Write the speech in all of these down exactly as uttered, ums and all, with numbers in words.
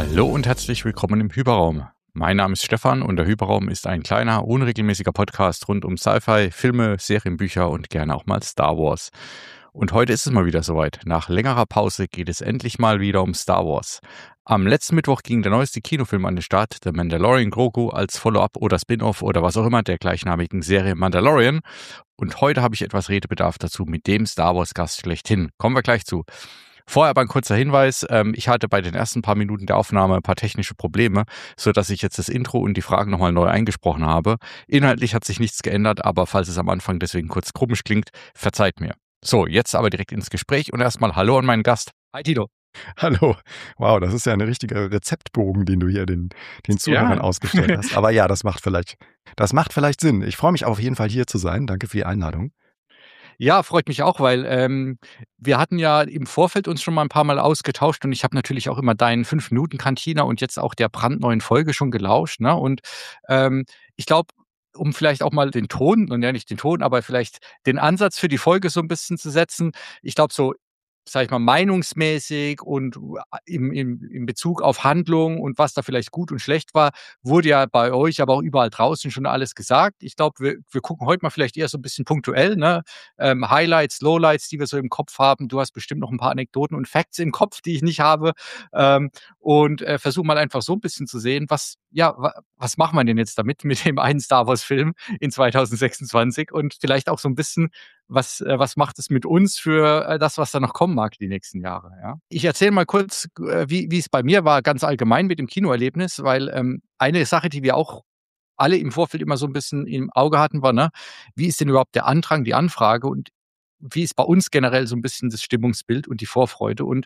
Hallo und herzlich willkommen im Hyperraum. Mein Name ist Stefan und der Hyperraum ist ein kleiner, unregelmäßiger Podcast rund um Sci-Fi, Filme, Serienbücher und gerne auch mal Star Wars. Und heute ist es mal wieder soweit. Nach längerer Pause geht es endlich mal wieder um Star Wars. Am letzten Mittwoch ging der neueste Kinofilm an den Start, The Mandalorian Grogu als Follow-up oder Spin-off oder was auch immer der gleichnamigen Serie Mandalorian. Und heute habe ich etwas Redebedarf dazu mit dem Star Wars-Gast schlechthin. Kommen wir gleich zu. Vorher aber ein kurzer Hinweis. Ähm, ich hatte bei den ersten paar Minuten der Aufnahme ein paar technische Probleme, sodass ich jetzt das Intro und die Fragen nochmal neu eingesprochen habe. Inhaltlich hat sich nichts geändert, aber falls es am Anfang deswegen kurz komisch klingt, verzeiht mir. So, jetzt aber direkt ins Gespräch und erstmal Hallo an meinen Gast. Hi Tito. Hallo. Wow, das ist ja ein richtiger Rezeptbogen, den du hier den, den Zuhörern Ja. ausgestellt hast. Aber ja, das macht vielleicht, das macht vielleicht Sinn. Ich freue mich auf jeden Fall hier zu sein. Danke für die Einladung. Ja, freut mich auch, weil ähm, wir hatten ja im Vorfeld uns schon mal ein paar Mal ausgetauscht und ich habe natürlich auch immer deinen fünf Minuten Kantine und jetzt auch der brandneuen Folge schon gelauscht. Ne? Und ähm, ich glaube, um vielleicht auch mal den Ton, und ja nicht den Ton, aber vielleicht den Ansatz für die Folge so ein bisschen zu setzen. Ich glaube, so, sag ich mal, meinungsmäßig und im, im, in Bezug auf Handlung und was da vielleicht gut und schlecht war, wurde ja bei euch, aber auch überall draußen schon alles gesagt. Ich glaube, wir, wir gucken heute mal vielleicht eher so ein bisschen punktuell, ne? Ähm, Highlights, Lowlights, die wir so im Kopf haben. Du hast bestimmt noch ein paar Anekdoten und Facts im Kopf, die ich nicht habe. Ähm, und äh, versuch mal einfach so ein bisschen zu sehen, was, ja, wa, was machen wir denn jetzt damit mit dem einen Star Wars Film in zwanzig sechsundzwanzig und vielleicht auch so ein bisschen, was, äh, was macht es mit uns für äh, das, was da noch kommen mag die nächsten Jahre. Ja? Ich erzähle mal kurz, äh, wie wie es bei mir war, ganz allgemein mit dem Kinoerlebnis, weil ähm, eine Sache, die wir auch alle im Vorfeld immer so ein bisschen im Auge hatten, war, ne, wie ist denn überhaupt der Andrang, die Anfrage und wie ist bei uns generell so ein bisschen das Stimmungsbild und die Vorfreude. Und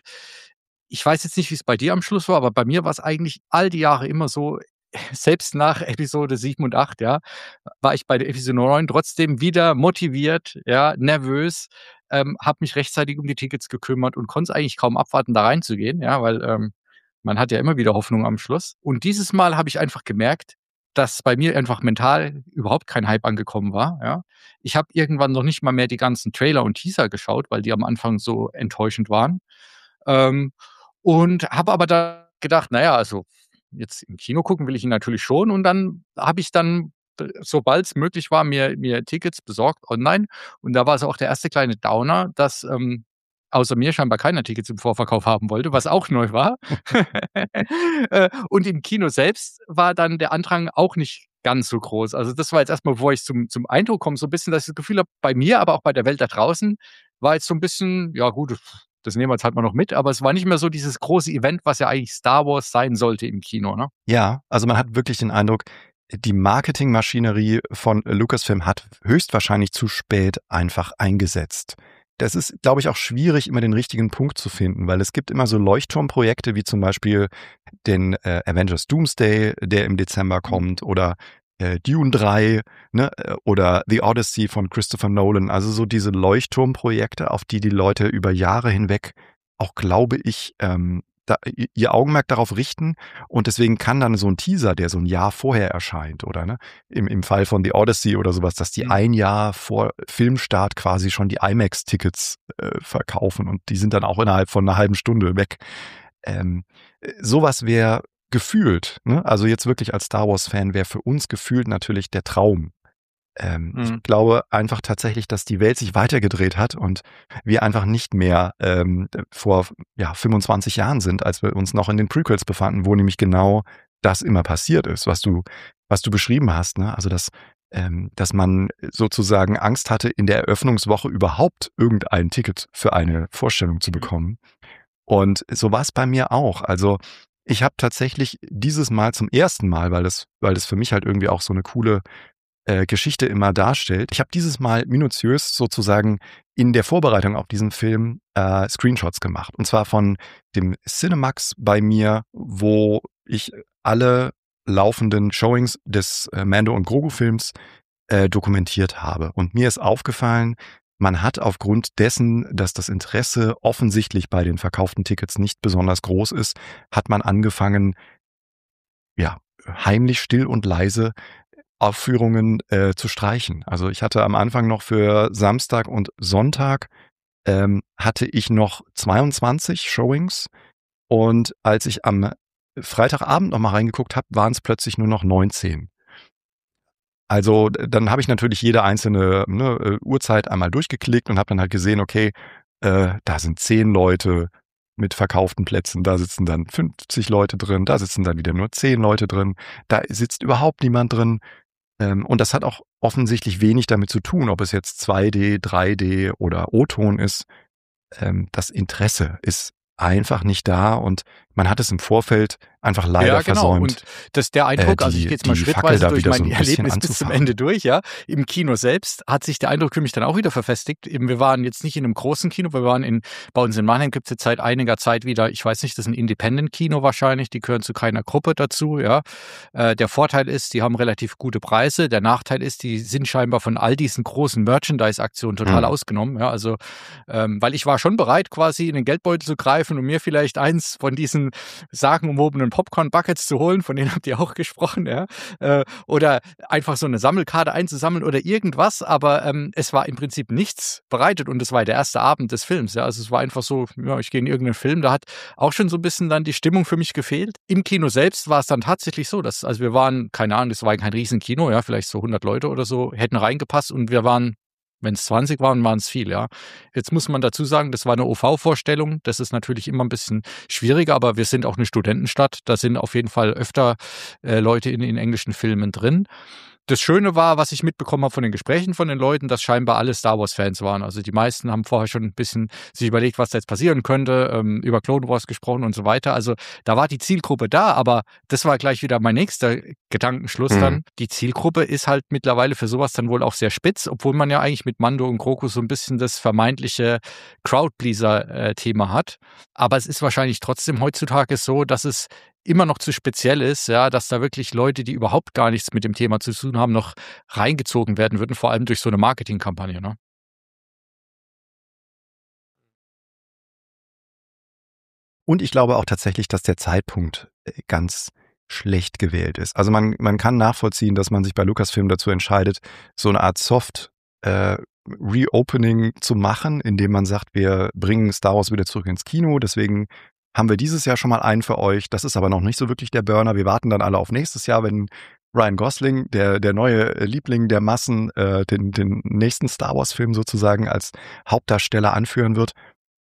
ich weiß jetzt nicht, wie es bei dir am Schluss war, aber bei mir war es eigentlich all die Jahre immer so, selbst nach Episode sieben und acht, ja, war ich bei der Episode neun trotzdem wieder motiviert, ja, nervös, ähm, habe mich rechtzeitig um die Tickets gekümmert und konnte es eigentlich kaum abwarten, da reinzugehen, ja, weil ähm, man hat ja immer wieder Hoffnung am Schluss. Und dieses Mal habe ich einfach gemerkt, dass bei mir einfach mental überhaupt kein Hype angekommen war, ja. Ich habe irgendwann noch nicht mal mehr die ganzen Trailer und Teaser geschaut, weil die am Anfang so enttäuschend waren. Ähm, und habe aber da gedacht, naja, also jetzt im Kino gucken will ich ihn natürlich schon. Und dann habe ich dann, sobald es möglich war, mir, mir Tickets besorgt online. Und da war es auch der erste kleine Downer, dass ähm, außer mir scheinbar keiner Tickets im Vorverkauf haben wollte, was auch neu war. Äh, und im Kino selbst war dann der Andrang auch nicht ganz so groß. Also das war jetzt erstmal, bevor ich zum, zum Eindruck komme, so ein bisschen, dass ich das Gefühl habe, bei mir, aber auch bei der Welt da draußen, war jetzt so ein bisschen, ja gut, das nehmen wir jetzt halt mal noch mit, aber es war nicht mehr so dieses große Event, was ja eigentlich Star Wars sein sollte im Kino, ne? Ja, also man hat wirklich den Eindruck, die Marketingmaschinerie von Lucasfilm hat höchstwahrscheinlich zu spät einfach eingesetzt. Das ist, glaube ich, auch schwierig, immer den richtigen Punkt zu finden, weil es gibt immer so Leuchtturmprojekte wie zum Beispiel den äh, Avengers Doomsday, der im Dezember kommt, oder äh, Dune drei, ne, oder The Odyssey von Christopher Nolan. Also so diese Leuchtturmprojekte, auf die die Leute über Jahre hinweg auch, glaube ich, ähm, da, ihr Augenmerk darauf richten. Und deswegen kann dann so ein Teaser, der so ein Jahr vorher erscheint, oder ne, im, im Fall von The Odyssey oder sowas, dass die Mhm. ein Jahr vor Filmstart quasi schon die IMAX-Tickets äh, verkaufen und die sind dann auch innerhalb von einer halben Stunde weg. Ähm, sowas wäre gefühlt, ne? Also jetzt wirklich als Star Wars-Fan wäre für uns gefühlt natürlich der Traum. Ähm, Mhm. Ich glaube einfach tatsächlich, dass die Welt sich weitergedreht hat und wir einfach nicht mehr ähm, vor ja, fünfundzwanzig Jahren sind, als wir uns noch in den Prequels befanden, wo nämlich genau das immer passiert ist, was du, was du beschrieben hast, ne? Also dass, ähm, dass man sozusagen Angst hatte, in der Eröffnungswoche überhaupt irgendein Ticket für eine Vorstellung zu bekommen. Und so war es bei mir auch. Also ich habe tatsächlich dieses Mal zum ersten Mal, weil das, weil das für mich halt irgendwie auch so eine coole äh, Geschichte immer darstellt. Ich habe dieses Mal minutiös sozusagen in der Vorbereitung auf diesen Film äh, Screenshots gemacht. Und zwar von dem Cinemax bei mir, wo ich alle laufenden Showings des äh, Mando- und Grogu-Films äh, dokumentiert habe. Und mir ist aufgefallen, man hat aufgrund dessen, dass das Interesse offensichtlich bei den verkauften Tickets nicht besonders groß ist, hat man angefangen, ja, heimlich, still und leise Aufführungen äh, zu streichen. Also ich hatte am Anfang noch für Samstag und Sonntag ähm, hatte ich noch zweiundzwanzig Showings und als ich am Freitagabend noch mal reingeguckt habe, waren es plötzlich nur noch neunzehn. Also dann habe ich natürlich jede einzelne ne, Uhrzeit einmal durchgeklickt und habe dann halt gesehen, okay, äh, da sind zehn Leute mit verkauften Plätzen, da sitzen dann fünfzig Leute drin, da sitzen dann wieder nur zehn Leute drin, da sitzt überhaupt niemand drin. Ähm, und das hat auch offensichtlich wenig damit zu tun, ob es jetzt zwei D, drei D oder O-Ton ist. Ähm, das Interesse ist einfach nicht da und man hat es im Vorfeld einfach leider Ja, genau. versäumt. Und das der Eindruck, äh, also ich die, gehe jetzt mal die Fackel schrittweise da durch wieder mein so ein bisschen Erlebnis bis zum anzufachen. Ende durch, ja. Im Kino selbst hat sich der Eindruck für mich dann auch wieder verfestigt. Eben, wir waren jetzt nicht in einem großen Kino, wir waren in, bei uns in Mannheim gibt es jetzt seit einiger Zeit wieder, ich weiß nicht, das ist ein Independent-Kino wahrscheinlich, die gehören zu keiner Gruppe dazu, ja. Äh, der Vorteil ist, die haben relativ gute Preise. Der Nachteil ist, die sind scheinbar von all diesen großen Merchandise-Aktionen total Hm. ausgenommen, ja. Also, ähm, weil ich war schon bereit, quasi in den Geldbeutel zu greifen und mir vielleicht eins von diesen sagenumwobenen Popcorn-Buckets zu holen, von denen habt ihr auch gesprochen, ja, äh, oder einfach so eine Sammelkarte einzusammeln oder irgendwas, aber ähm, es war im Prinzip nichts bereitet und es war der erste Abend des Films, ja, also es war einfach so, ja, ich gehe in irgendeinen Film, da hat auch schon so ein bisschen dann die Stimmung für mich gefehlt. Im Kino selbst war es dann tatsächlich so, dass, also wir waren, keine Ahnung, das war kein Riesenkino, ja, vielleicht so hundert Leute oder so, hätten reingepasst und wir waren, wenn es zwanzig waren, waren es viel, ja. Jetzt muss man dazu sagen, das war eine O V-Vorstellung. Das ist natürlich immer ein bisschen schwieriger, aber wir sind auch eine Studentenstadt. Da sind auf jeden Fall öfter äh, Leute in, in englischen Filmen drin. Das Schöne war, was ich mitbekommen habe von den Gesprächen von den Leuten, dass scheinbar alle Star Wars-Fans waren. Also die meisten haben vorher schon ein bisschen sich überlegt, was da jetzt passieren könnte, ähm, über Clone Wars gesprochen und so weiter. Also da war die Zielgruppe da, aber das war gleich wieder mein nächster Gedankenschluss Hm. dann. Die Zielgruppe ist halt mittlerweile für sowas dann wohl auch sehr spitz, obwohl man ja eigentlich mit Mando und Grogu so ein bisschen das vermeintliche Crowdpleaser-Thema hat. Aber es ist wahrscheinlich trotzdem heutzutage so, dass es immer noch zu speziell ist, ja, dass da wirklich Leute, die überhaupt gar nichts mit dem Thema zu tun haben, noch reingezogen werden würden, vor allem durch so eine Marketingkampagne, ne? Und ich glaube auch tatsächlich, dass der Zeitpunkt äh, ganz schlecht gewählt ist. Also man, man kann nachvollziehen, dass man sich bei Lucasfilm dazu entscheidet, so eine Art Soft äh, Reopening zu machen, indem man sagt, wir bringen Star Wars wieder zurück ins Kino, deswegen haben wir dieses Jahr schon mal einen für euch. Das ist aber noch nicht so wirklich der Burner. Wir warten dann alle auf nächstes Jahr, wenn Ryan Gosling, der, der neue Liebling der Massen, äh, den, den nächsten Star Wars-Film sozusagen als Hauptdarsteller anführen wird.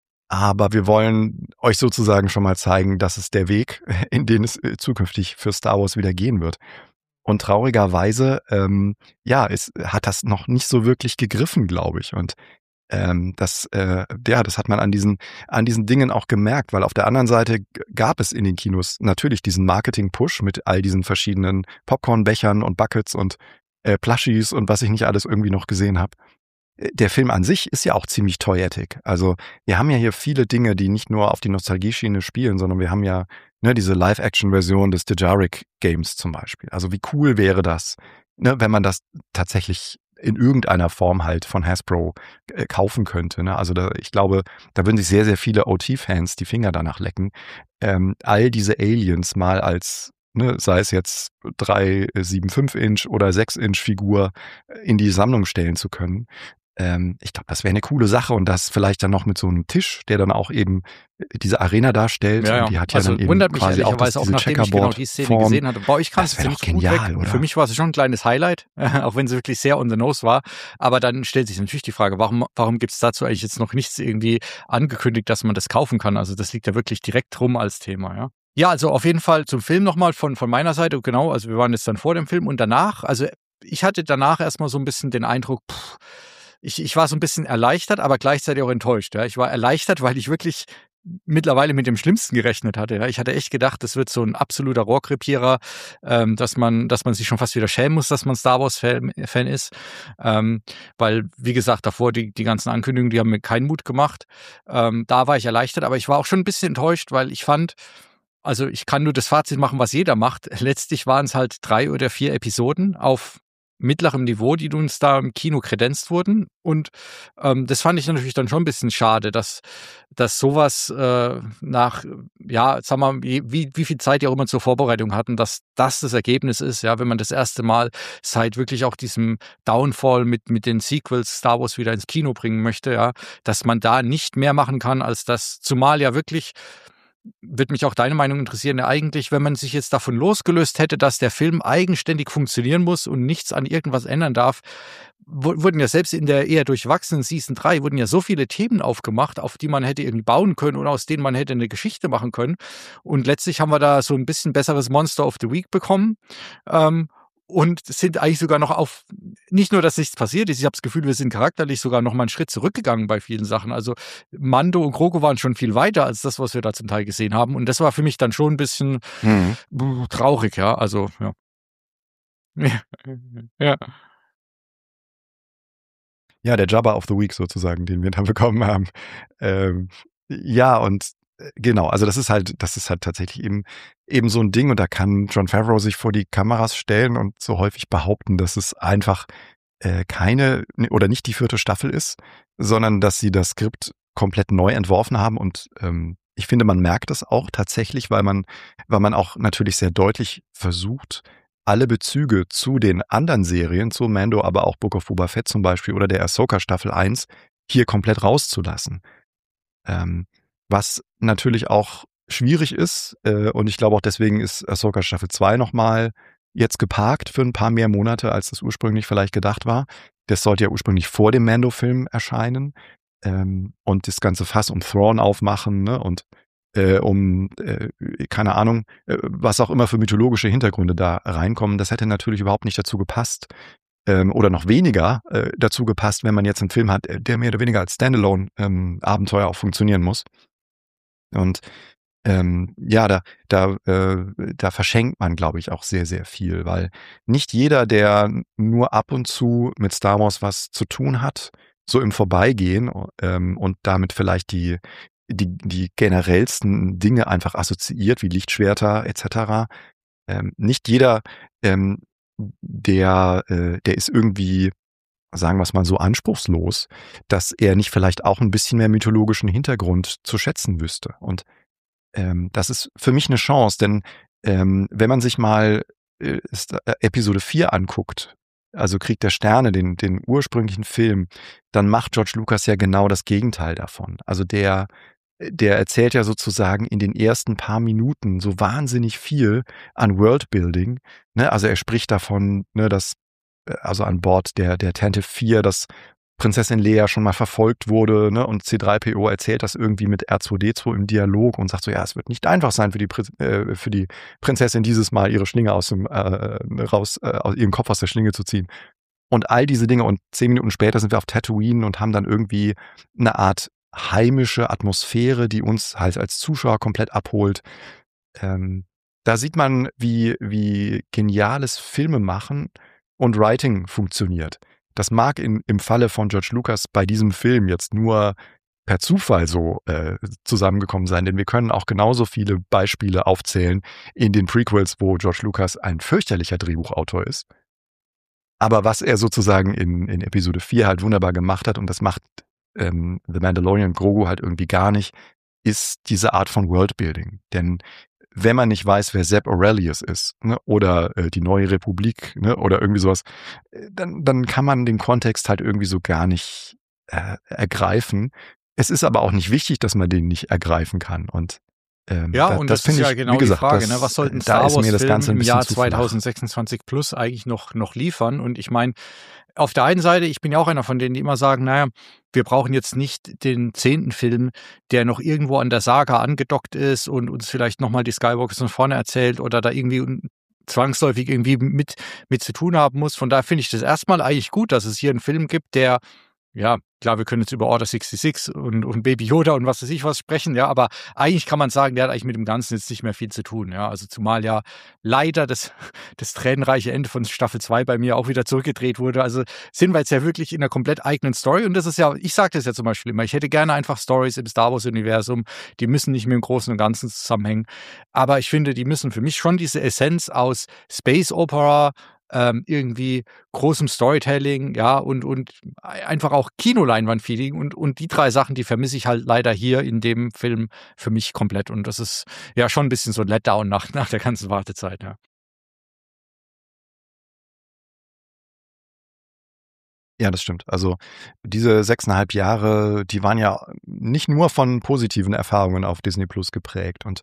Aber wir wollen euch sozusagen schon mal zeigen, das ist der Weg, in den es äh, zukünftig für Star Wars wieder gehen wird. Und traurigerweise, ähm, ja, es hat das noch nicht so wirklich gegriffen, glaube ich. Und ähm, das, äh, ja, das hat man an diesen, an diesen Dingen auch gemerkt, weil auf der anderen Seite g- gab es in den Kinos natürlich diesen Marketing-Push mit all diesen verschiedenen Popcornbechern und Buckets und äh, Plushies und was ich nicht alles irgendwie noch gesehen habe. Der Film an sich ist ja auch ziemlich toyetic. Also wir haben ja hier viele Dinge, die nicht nur auf die Nostalgie-Schiene spielen, sondern wir haben ja ne, diese Live-Action-Version des Dejarik Games zum Beispiel. Also wie cool wäre das, ne, wenn man das tatsächlich in irgendeiner Form halt von Hasbro äh, kaufen könnte. Ne? Also da, ich glaube, da würden sich sehr, sehr viele O T-Fans die Finger danach lecken, ähm, all diese Aliens mal als ne, sei es jetzt drei Komma fünfundsiebzig Inch oder sechs Inch Figur in die Sammlung stellen zu können. Ähm, ich glaube, das wäre eine coole Sache und das vielleicht dann noch mit so einem Tisch, der dann auch eben diese Arena darstellt. Ja, ja. Und die hat ja Also dann eben wundert mich quasi auch das, ehrlicherweise auch, diese nachdem ich genau die Szene gesehen Checkerboard-Form. hatte. Bei euch kam es Das wäre doch ziemlich gut weg. genial, oder? Für mich war es schon ein kleines Highlight, auch wenn es wirklich sehr on the nose war. Aber dann stellt sich natürlich die Frage, warum, warum gibt es dazu eigentlich jetzt noch nichts irgendwie angekündigt, dass man das kaufen kann? Also das liegt ja wirklich direkt rum als Thema, ja. Ja, also auf jeden Fall zum Film nochmal von, von meiner Seite, genau, also wir waren jetzt dann vor dem Film und danach, also ich hatte danach erstmal so ein bisschen den Eindruck, pff, ich, ich war so ein bisschen erleichtert, aber gleichzeitig auch enttäuscht. Ja. Ich war erleichtert, weil ich wirklich mittlerweile mit dem Schlimmsten gerechnet hatte. Ja. Ich hatte echt gedacht, das wird so ein absoluter Rohrkrepierer, ähm, dass man, dass man sich schon fast wieder schämen muss, dass man Star Wars-Fan Fan ist. Ähm, weil, wie gesagt, davor die, die ganzen Ankündigungen, die haben mir keinen Mut gemacht. Ähm, da war ich erleichtert, aber ich war auch schon ein bisschen enttäuscht, weil ich fand, also ich kann nur das Fazit machen, was jeder macht. Letztlich waren es halt drei oder vier Episoden auf mittlerem Niveau, die uns da im Kino kredenzt wurden. Und ähm, das fand ich natürlich dann schon ein bisschen schade, dass, dass sowas äh, nach, ja, sag mal, wie, wie viel Zeit die auch immer zur Vorbereitung hatten, dass das das Ergebnis ist, ja, wenn man das erste Mal seit wirklich auch diesem Downfall mit, mit den Sequels Star Wars wieder ins Kino bringen möchte, ja, dass man da nicht mehr machen kann als das, zumal ja wirklich würde mich auch deine Meinung interessieren, ja eigentlich, wenn man sich jetzt davon losgelöst hätte, dass der Film eigenständig funktionieren muss und nichts an irgendwas ändern darf, wu wurden ja selbst in der eher durchwachsenen Season drei wurden ja so viele Themen aufgemacht, auf die man hätte irgendwie bauen können und aus denen man hätte eine Geschichte machen können. Und letztlich haben wir da so ein bisschen besseres Monster of the Week bekommen, ähm, und sind eigentlich sogar noch auf nicht nur, dass nichts passiert ist, ich habe das Gefühl, wir sind charakterlich sogar noch mal 'n Schritt zurückgegangen bei vielen Sachen. Also, Mando und Grogu waren schon viel weiter als das, was wir da zum Teil gesehen haben. Und das war für mich dann schon ein bisschen Mhm. buh, traurig, ja. Also, ja. Ja. Ja, der Jabba of the Week sozusagen, den wir da bekommen haben. Ähm, ja, und äh, genau, also das ist halt das ist halt tatsächlich eben eben so ein Ding und da kann Jon Favreau sich vor die Kameras stellen und so häufig behaupten, dass es einfach, äh, keine ne, oder nicht die vierte Staffel ist, sondern dass sie das Skript komplett neu entworfen haben und, ähm, ich finde, man merkt das auch tatsächlich, weil man weil man auch natürlich sehr deutlich versucht, alle Bezüge zu den anderen Serien, zu Mando, aber auch Book of Boba Fett zum Beispiel oder der Ahsoka Staffel eins hier komplett rauszulassen. Ähm, was natürlich auch schwierig ist, äh, und ich glaube auch deswegen ist Ahsoka Staffel zwei noch mal jetzt geparkt für ein paar mehr Monate, als das ursprünglich vielleicht gedacht war. Das sollte ja ursprünglich vor dem Mando-Film erscheinen, ähm, und das ganze Fass um Thrawn aufmachen, ne, und, äh, um, äh, keine Ahnung, äh, was auch immer für mythologische Hintergründe da reinkommen. Das hätte natürlich überhaupt nicht dazu gepasst, ähm, oder noch weniger äh, dazu gepasst, wenn man jetzt einen Film hat, äh, der mehr oder weniger als Standalone ähm, Abenteuer auch funktionieren muss. Und ähm, ja, da da äh, da verschenkt man, glaube ich, auch sehr, sehr viel, weil nicht jeder, der nur ab und zu mit Star Wars was zu tun hat, so im Vorbeigehen, ähm, und damit vielleicht die die die generellsten Dinge einfach assoziiert, wie Lichtschwerter et cetera. Ähm, nicht jeder, ähm, der äh, der ist irgendwie, sagen wir's mal so, anspruchslos, dass er nicht vielleicht auch ein bisschen mehr mythologischen Hintergrund zu schätzen wüsste. Und ähm, das ist für mich eine Chance, denn, ähm, wenn man sich mal, äh, Sta äh, Episode vier anguckt, also Krieg der Sterne, den den ursprünglichen Film, dann macht George Lucas ja genau das Gegenteil davon. Also der äh, der erzählt ja sozusagen in den ersten paar Minuten so wahnsinnig viel an Worldbuilding, ne? Also er spricht davon, ne, dass äh, also an Bord der der Tantive vier, dass Prinzessin Leia schon mal verfolgt wurde, ne, und C drei P O erzählt das irgendwie mit R zwei D zwei im Dialog und sagt so: „Ja, es wird nicht einfach sein für die Prin äh, für die Prinzessin dieses Mal ihre Schlinge aus dem äh, raus äh, aus ihren Kopf aus der Schlinge zu ziehen." Und all diese Dinge und zehn Minuten später sind wir auf Tatooine und haben dann irgendwie 'ne Art heimische Atmosphäre, die uns halt als Zuschauer komplett abholt. Ähm, Da sieht man, wie wie geniales Filmemachen und Writing funktioniert. Das mag in im Falle von George Lucas bei diesem Film jetzt nur per Zufall so, äh, zusammengekommen sein, denn wir können auch genauso viele Beispiele aufzählen in den Prequels, wo George Lucas ein fürchterlicher Drehbuchautor ist. Aber was er sozusagen in in Episode vier halt wunderbar gemacht hat, und das macht, ähm, The Mandalorian Grogu halt irgendwie gar nicht, ist diese Art von Worldbuilding. Denn wenn man nicht weiß, wer Zeb Orrelios ist, ne, oder, äh, die Neue Republik, ne, oder irgendwie sowas, äh, dann dann kann man den Kontext halt irgendwie so gar nicht, äh, ergreifen. Es ist aber auch nicht wichtig, dass man den nicht ergreifen kann und, ähm, Ja, da und das das ist finde ja ich, wie genau die gesagt, Frage, ne? Was das sollten äh, da Star ist mir das Wars-Film Ganze ein im bisschen Jahr zu flach. zweitausendsechsundzwanzig plus eigentlich noch noch liefern? Und ich meine, auf der einen Seite, ich bin ja auch einer von denen, die immer sagen: „Na ja, wir brauchen jetzt nicht den zehnten Film, der noch irgendwo an der Saga angedockt ist und uns vielleicht noch mal die Skywalkers von vorne erzählt oder da irgendwie un zwangsläufig irgendwie mit mit zu tun haben muss." Von daher finde ich das erstmal eigentlich gut, dass es hier 'n Film gibt, der ja, klar, wir können jetzt über Order sechsundsechzig und und Baby Yoda und was weiß ich was sprechen, ja, aber eigentlich kann man sagen, der hat eigentlich mit dem Ganzen jetzt nicht mehr viel zu tun, ja. Also, zumal ja leider das das tränenreiche Ende von Staffel zwei bei mir auch wieder zurückgedreht wurde. Also, sind wir jetzt ja wirklich in 'ner komplett eigenen Story und das ist ja ich sage das ja zum Beispiel immer, ich hätte gerne einfach Storys im Star-Wars-Universum, die müssen nicht mit dem Großen und Ganzen zusammenhängen. Aber ich finde, die müssen für mich schon diese Essenz aus Space Opera, ähm, irgendwie großem Storytelling, ja, und und ei einfach auch Kinoleinwand-Feeling und und die drei Sachen, die vermisse ich halt leider hier in dem Film für mich komplett und das ist ja schon 'n bisschen so 'n Letdown nach nach der ganzen Wartezeit, ja. Ja, das stimmt. Also diese sechseinhalb Jahre, die waren ja nicht nur von positiven Erfahrungen auf Disney Plus geprägt. Und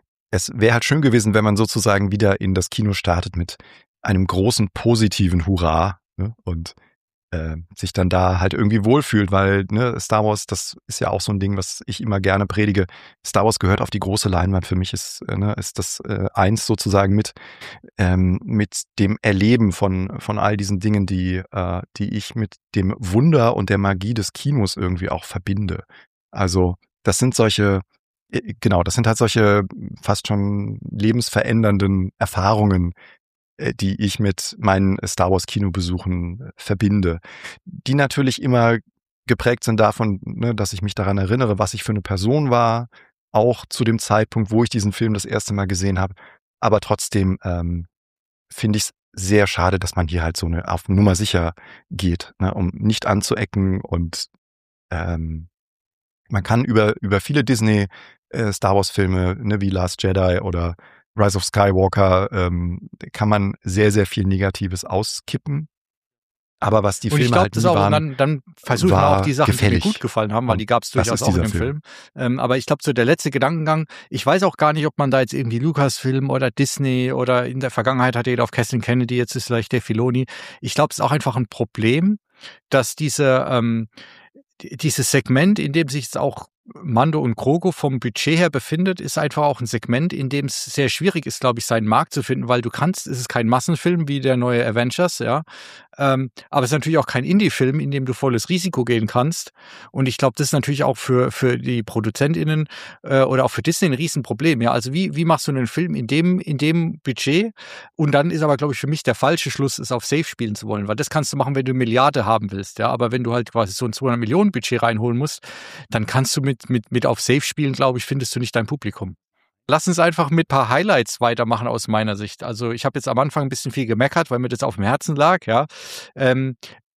es wäre halt schön gewesen, wenn man sozusagen wieder in das Kino startet mit einem großen positiven Hurra, ne? Und äh, sich dann da halt irgendwie wohlfühlt, weil ne, Star Wars, das ist ja auch so ein Ding, was ich immer gerne predige. Star Wars gehört auf die große Leinwand. Für mich ist, äh, ne, ist das äh, eins sozusagen mit ähm, mit dem Erleben von von all diesen Dingen, die äh, die ich mit dem Wunder und der Magie des Kinos irgendwie auch verbinde. Also das sind solche äh, genau, das sind halt solche fast schon lebensverändernden Erfahrungen, äh, die ich mit meinen Star Wars Kinobesuchen äh, verbinde, die natürlich immer geprägt sind davon, ne, dass ich mich daran erinnere, was ich für eine Person war, auch zu dem Zeitpunkt, wo ich diesen Film das erste Mal gesehen habe. Aber trotzdem ähm, finde ich es sehr schade, dass man hier halt so eine auf Nummer sicher geht, ne, um nicht anzuecken und ähm, man kann über über viele Disney äh, Star Wars Filme, ne, wie Last Jedi oder Rise of Skywalker, ähm, kann man sehr, sehr viel Negatives auskippen. Aber was die Und ich Filme glaube halt das nie auch. Und waren, dann, dann versuchen wir auch war die Sachen, die mir gefällig. gut gefallen haben, weil die Und gab es das durchaus ist auch in dieser dem Film. Film. Ähm, aber ich glaube, so der letzte Gedankengang, ich weiß auch gar nicht, ob man da jetzt irgendwie Lucasfilm oder Disney oder in der Vergangenheit hatte jeder auf Kathleen Kennedy, jetzt ist vielleicht der Filoni. Ich glaube, es ist auch einfach ein Problem, dass diese, ähm, die- dieses Segment, in dem sich jetzt auch Mando und Grogu vom Budget her befindet, ist einfach auch ein Segment, in dem es sehr schwierig ist, glaube ich, seinen Markt zu finden, weil du kannst, es ist kein Massenfilm wie der neue Avengers, ja, ähm, aber es ist natürlich auch kein Indie-Film, in dem du volles Risiko gehen kannst. Und ich glaube, das ist natürlich auch für, für die ProduzentInnen äh, oder auch für Disney ein Riesenproblem. Ja, also wie, wie machst du einen Film in dem, in dem Budget? Und dann ist aber, glaube ich, für mich der falsche Schluss, es auf Safe spielen zu wollen, weil das kannst du machen, wenn du eine Milliarde haben willst. Ja, aber wenn du halt quasi so ein zweihundert Millionen Budget reinholen musst, dann kannst du mit, mit, mit auf Safe spielen, glaube ich, findest du nicht dein Publikum. Lass uns einfach mit ein paar Highlights weitermachen aus meiner Sicht. Also ich habe jetzt am Anfang ein bisschen viel gemeckert, weil mir das auf dem Herzen lag, ja. Ähm,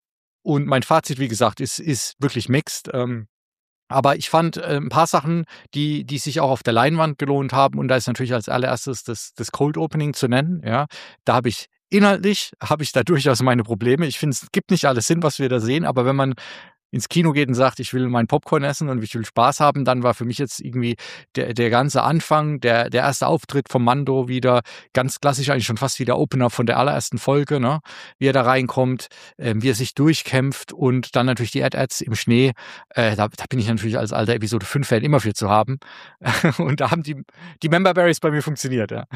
und mein Fazit, wie gesagt, ist, ist wirklich mixed. Ähm, aber ich fand äh, ein paar Sachen, die, die sich auch auf der Leinwand gelohnt haben. Und da ist natürlich als allererstes das, das Cold Opening zu nennen. Ja, da habe ich inhaltlich habe ich da durchaus meine Probleme. Ich finde, es gibt nicht alles Sinn, was wir da sehen. Aber wenn man ins Kino geht und sagt, ich will meinen Popcorn essen und ich will Spaß haben, dann war für mich jetzt irgendwie der, der ganze Anfang, der, der erste Auftritt vom Mando wieder, ganz klassisch eigentlich schon fast wie der Opener von der allerersten Folge, ne? Wie er da reinkommt, äh, wie er sich durchkämpft und dann natürlich die Ad-Ads im Schnee. Äh, da, da bin ich natürlich als alter Episode fünf Fan immer für zu haben. Und da haben die, die Member-Berries bei mir funktioniert, ja.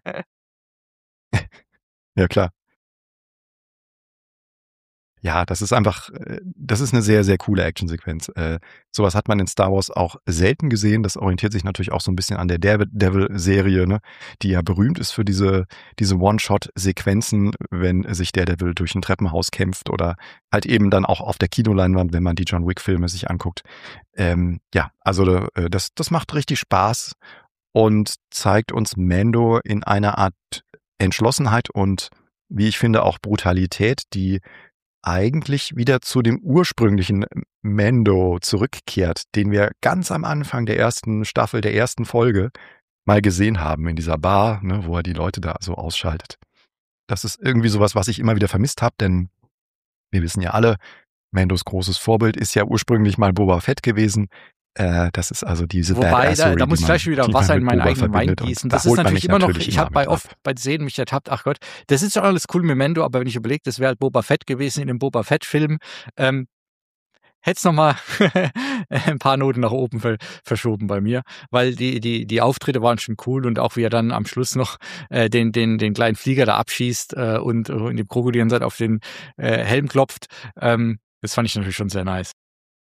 Ja, klar. Ja, das ist einfach, äh, das ist eine sehr, sehr coole Actionsequenz. Äh, so hat man in Star Wars auch selten gesehen. Das orientiert sich natürlich auch so ein bisschen an der Daredevil-Serie, ne, die ja berühmt ist für diese diese One-Shot-Sequenzen, wenn sich Daredevil durch ein Treppenhaus kämpft oder halt eben dann auch auf der Kinoleinwand, wenn man die John Wick-Filme sich anguckt. Ähm, ja, also äh, das das macht richtig Spaß und zeigt uns Mando in einer Art Entschlossenheit und, wie ich finde, auch Brutalität, die eigentlich wieder zu dem ursprünglichen Mando zurückkehrt, den wir ganz am Anfang der ersten Staffel, der ersten Folge mal gesehen haben in dieser Bar, ne, wo er die Leute da so ausschaltet. Das ist irgendwie sowas, was ich immer wieder vermisst habe, denn wir wissen ja alle, Mandos großes Vorbild ist ja ursprünglich mal Boba Fett gewesen. Äh, das ist also diese Wobei, da, Badassery, da muss die ich man, gleich wieder die Wasser man in mit meinen Boba eigenen Wein verbindet. Und gießen. da Das ist holt man natürlich mich immer noch, natürlich ich immer habe bei mit oft ab. bei Szenen mich ertappt, ach Gott, das ist schon alles cool mit Mando, aber wenn ich überlege, das wäre halt Boba Fett gewesen in dem Boba Fett-Film, ähm, hätte es nochmal ein paar Noten nach oben ver verschoben bei mir, weil die, die, die Auftritte waren schon cool und auch wie er dann am Schluss noch äh, den, den, den kleinen Flieger da abschießt äh, und äh, in dem Krokodil auf den äh, Helm klopft, ähm, das fand ich natürlich schon sehr nice.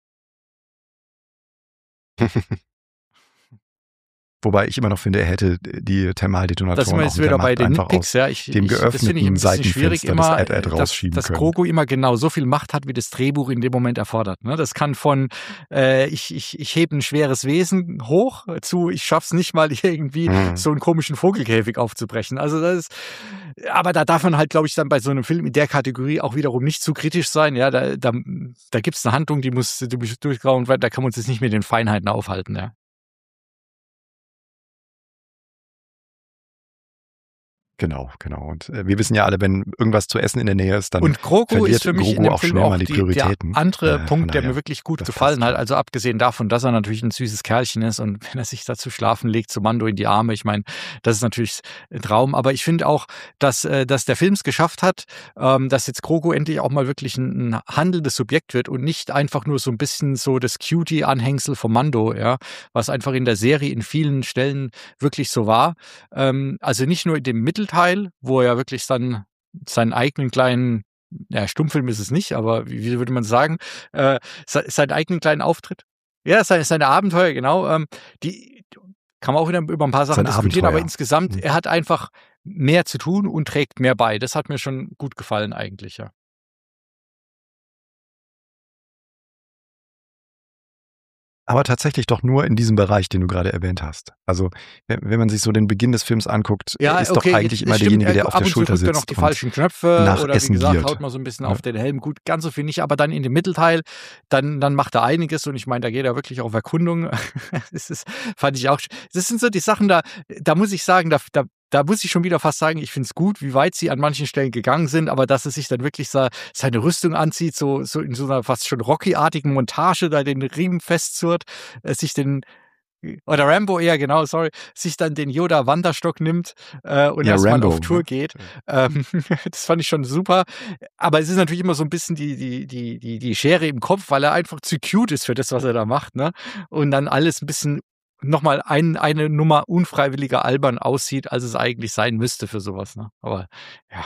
Wobei ich immer noch finde, er hätte die Da sind Thermaldetonatoren wir auch jetzt mit der wieder bei Macht den einfach aus Nitpicks, ja. Ich, dem ich, das finde ich ein geöffneten bisschen schwierig Seitenfenster des immer, Ad-Ad äh, dass, rausschieben dass können. Grogu immer genau so viel Macht hat, wie das Drehbuch in dem Moment erfordert. Ne? Das kann von äh, ich, ich, ich hebe ein schweres Wesen hoch zu, ich schaff's nicht mal irgendwie Mhm. so einen komischen Vogelkäfig aufzubrechen. Also das ist, aber da darf man halt, glaube ich, dann bei so einem Film in der Kategorie auch wiederum nicht zu kritisch sein. Ja, da, da, da gibt es eine Handlung, die muss, die muss durchgrauen werden, da kann man uns jetzt nicht mit den Feinheiten aufhalten, ja. Genau, genau. Und äh, wir wissen ja alle, wenn irgendwas zu essen in der Nähe ist, dann Und Grogu verliert ist für mich in Grogu dem auch Film schnell auch mal die die, der Prioritäten. andere Äh, von Punkt, der daher, mir wirklich gut das gefallen passt hat. schon. Also abgesehen davon, dass er natürlich ein süßes Kerlchen ist und wenn er sich dazu schlafen legt, zu Mando in die Arme, ich meine, das ist natürlich ein Traum. Aber ich finde auch, dass, äh, dass der Film es geschafft hat, ähm, dass jetzt Grogu endlich auch mal wirklich ein, ein handelndes Subjekt wird und nicht einfach nur so ein bisschen so das Cutie-Anhängsel vom Mando, ja, was einfach in der Serie in vielen Stellen wirklich so war. Ähm, also nicht nur in dem Mittelteil, wo er wirklich dann seinen eigenen kleinen, ja, Stummfilm ist es nicht, aber wie, wie würde man sagen, äh, se, seinen eigenen kleinen Auftritt. Ja, seine, seine Abenteuer, genau. Ähm, die kann man auch wieder über ein paar Sachen Sein diskutieren, aber Abenteuer. insgesamt, Hm. er hat einfach mehr zu tun und trägt mehr bei. Das hat mir schon gut gefallen eigentlich, ja. Aber tatsächlich doch nur in diesem Bereich, den du gerade erwähnt hast. Also, wenn wenn man sich so den Beginn des Films anguckt, er Ja, ist doch okay, eigentlich es immer stimmt, derjenige, er, der auf ab der und zu Schulter drückt er noch sitzt die und falschen Knöpfe nach oder wie Essen gesagt, giert. haut mal so ein bisschen Ne? auf den Helm. Gut, ganz so viel nicht, aber dann in dem Mittelteil, dann, dann macht er einiges und ich meine, da geht er wirklich auf Erkundung. Das ist, fand ich auch, sch- das sind so die Sachen, da, da muss ich sagen, da, da, da muss ich schon wieder fast sagen, ich finde es gut, wie weit sie an manchen Stellen gegangen sind, aber dass er sich dann wirklich sa- seine Rüstung anzieht, so, so in so einer fast schon Rocky-artigen Montage, da den Riemen festzurrt, äh, sich den, oder Rambo eher, genau, sorry, sich dann den Yoda-Wanderstock nimmt äh, und Ja, erstmal Rambo. auf Tour Ne? geht. Ähm, das fand ich schon super. Aber es ist natürlich immer so ein bisschen die, die, die, die, die Schere im Kopf, weil er einfach zu cute ist für das, was er da macht, ne? Und dann alles ein bisschen nochmal ein, eine Nummer unfreiwilliger albern aussieht, als es eigentlich sein müsste für sowas, ne? Aber ja.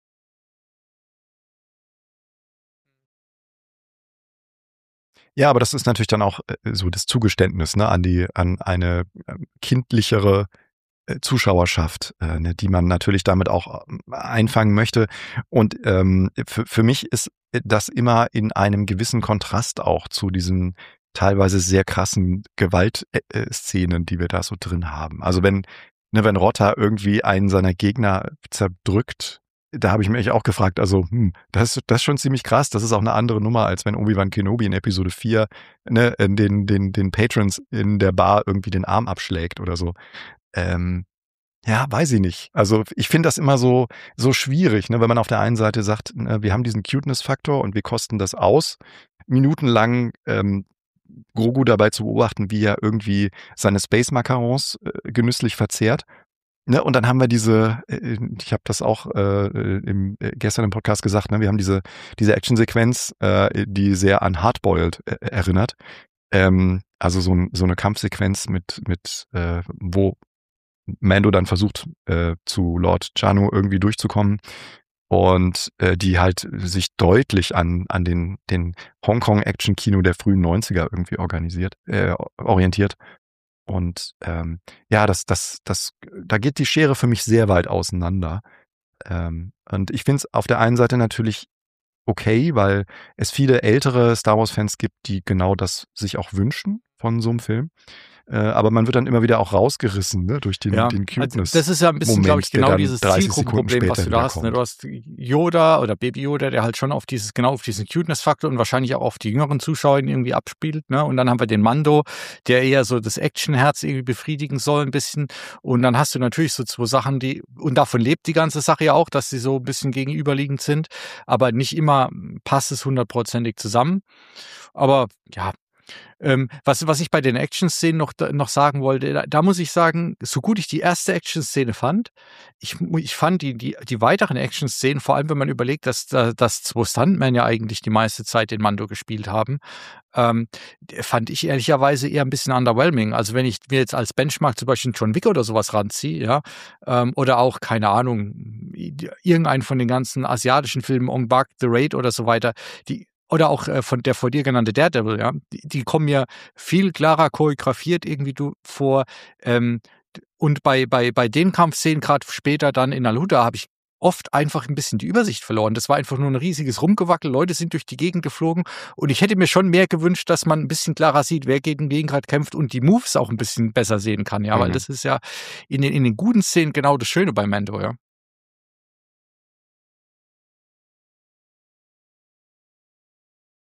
Ja, aber das ist natürlich dann auch äh, so das Zugeständnis, ne, an die, an eine ähm, kindlichere äh, Zuschauerschaft, äh, ne, die man natürlich damit auch ähm, einfangen möchte. Und ähm, für, für mich ist das immer in einem gewissen Kontrast auch zu diesen teilweise sehr krassen Gewaltszenen, die wir da so drin haben. Also wenn, ne, wenn Rotta irgendwie einen seiner Gegner zerdrückt, da habe ich mich auch gefragt, also, hm, das, das ist schon ziemlich krass. Das ist auch eine andere Nummer, als wenn Obi-Wan Kenobi in Episode vier ne, den, den, den Patrons in der Bar irgendwie den Arm abschlägt oder so. Ähm, ja, weiß ich nicht. Also ich finde das immer so, so schwierig, ne, wenn man auf der einen Seite sagt, ne, wir haben diesen Cuteness-Faktor und wir kosten das aus, minutenlang ähm, Grogu dabei zu beobachten, wie er irgendwie seine Space-Macarons äh, genüsslich verzehrt. Ne, und dann haben wir diese, äh, ich habe das auch äh, im, äh, gestern im Podcast gesagt, ne, wir haben diese, diese Actionsequenz, äh, die sehr an Hardboiled äh, erinnert. Ähm, also so, ein, so eine Kampfsequenz mit, mit äh, wo Mando dann versucht, äh, zu Lord Janu irgendwie durchzukommen und äh, die halt sich deutlich an, an den, den Hongkong-Action-Kino der frühen neunziger irgendwie organisiert, äh, orientiert. Und ähm, ja, das, das, das, da geht die Schere für mich sehr weit auseinander. Ähm, und ich finde es auf der einen Seite natürlich okay, weil es viele ältere Star Wars-Fans gibt, die genau das sich auch wünschen von so einem Film. Äh, aber man wird dann immer wieder auch rausgerissen, ne, durch den, Ja, den also das ist ja ein bisschen, glaube ich, Cuteness-Moment, der genau dann dieses dreißig Sekunden Zielgruppenproblem, was später du da wieder hast. Ne? Du kommt. hast Yoda oder Baby Yoda, der halt schon auf dieses, genau auf diesen Cuteness-Faktor und wahrscheinlich auch auf die jüngeren Zuschauer irgendwie abspielt. Ne? Und dann haben wir den Mando, der eher so das Actionherz irgendwie befriedigen soll ein bisschen. Und dann hast du natürlich so zwei Sachen, die, und davon lebt die ganze Sache ja auch, dass sie so ein bisschen gegenüberliegend sind. Aber nicht immer passt es hundertprozentig zusammen. Aber ja, ähm, was, was ich bei den Action-Szenen noch, noch sagen wollte, da, da muss ich sagen, so gut ich die erste Action-Szene fand, ich, ich fand die, die, die weiteren Action-Szenen, vor allem wenn man überlegt, dass, dass zwei Stuntmen ja eigentlich die meiste Zeit den Mando gespielt haben, ähm, fand ich ehrlicherweise eher ein bisschen underwhelming. Also wenn ich mir jetzt als Benchmark zum Beispiel John Wick oder sowas ranziehe, ja, ähm, oder auch, keine Ahnung, irgendeinen von den ganzen asiatischen Filmen, Ong Bak, The Raid oder so weiter, die oder auch äh, von der vor dir genannte Daredevil, ja, die, die kommen mir viel klarer choreografiert irgendwie du, vor. Ähm, und bei, bei, bei den Kampfszenen, gerade später dann in Aluda, habe ich oft einfach ein bisschen die Übersicht verloren. Das war einfach nur ein riesiges Rumgewackel. Leute sind durch die Gegend geflogen. Und ich hätte mir schon mehr gewünscht, dass man ein bisschen klarer sieht, wer gegen wen gerade kämpft und die Moves auch ein bisschen besser sehen kann. Ja, mhm. Weil das ist ja in den, in den guten Szenen genau das Schöne bei Mando, ja.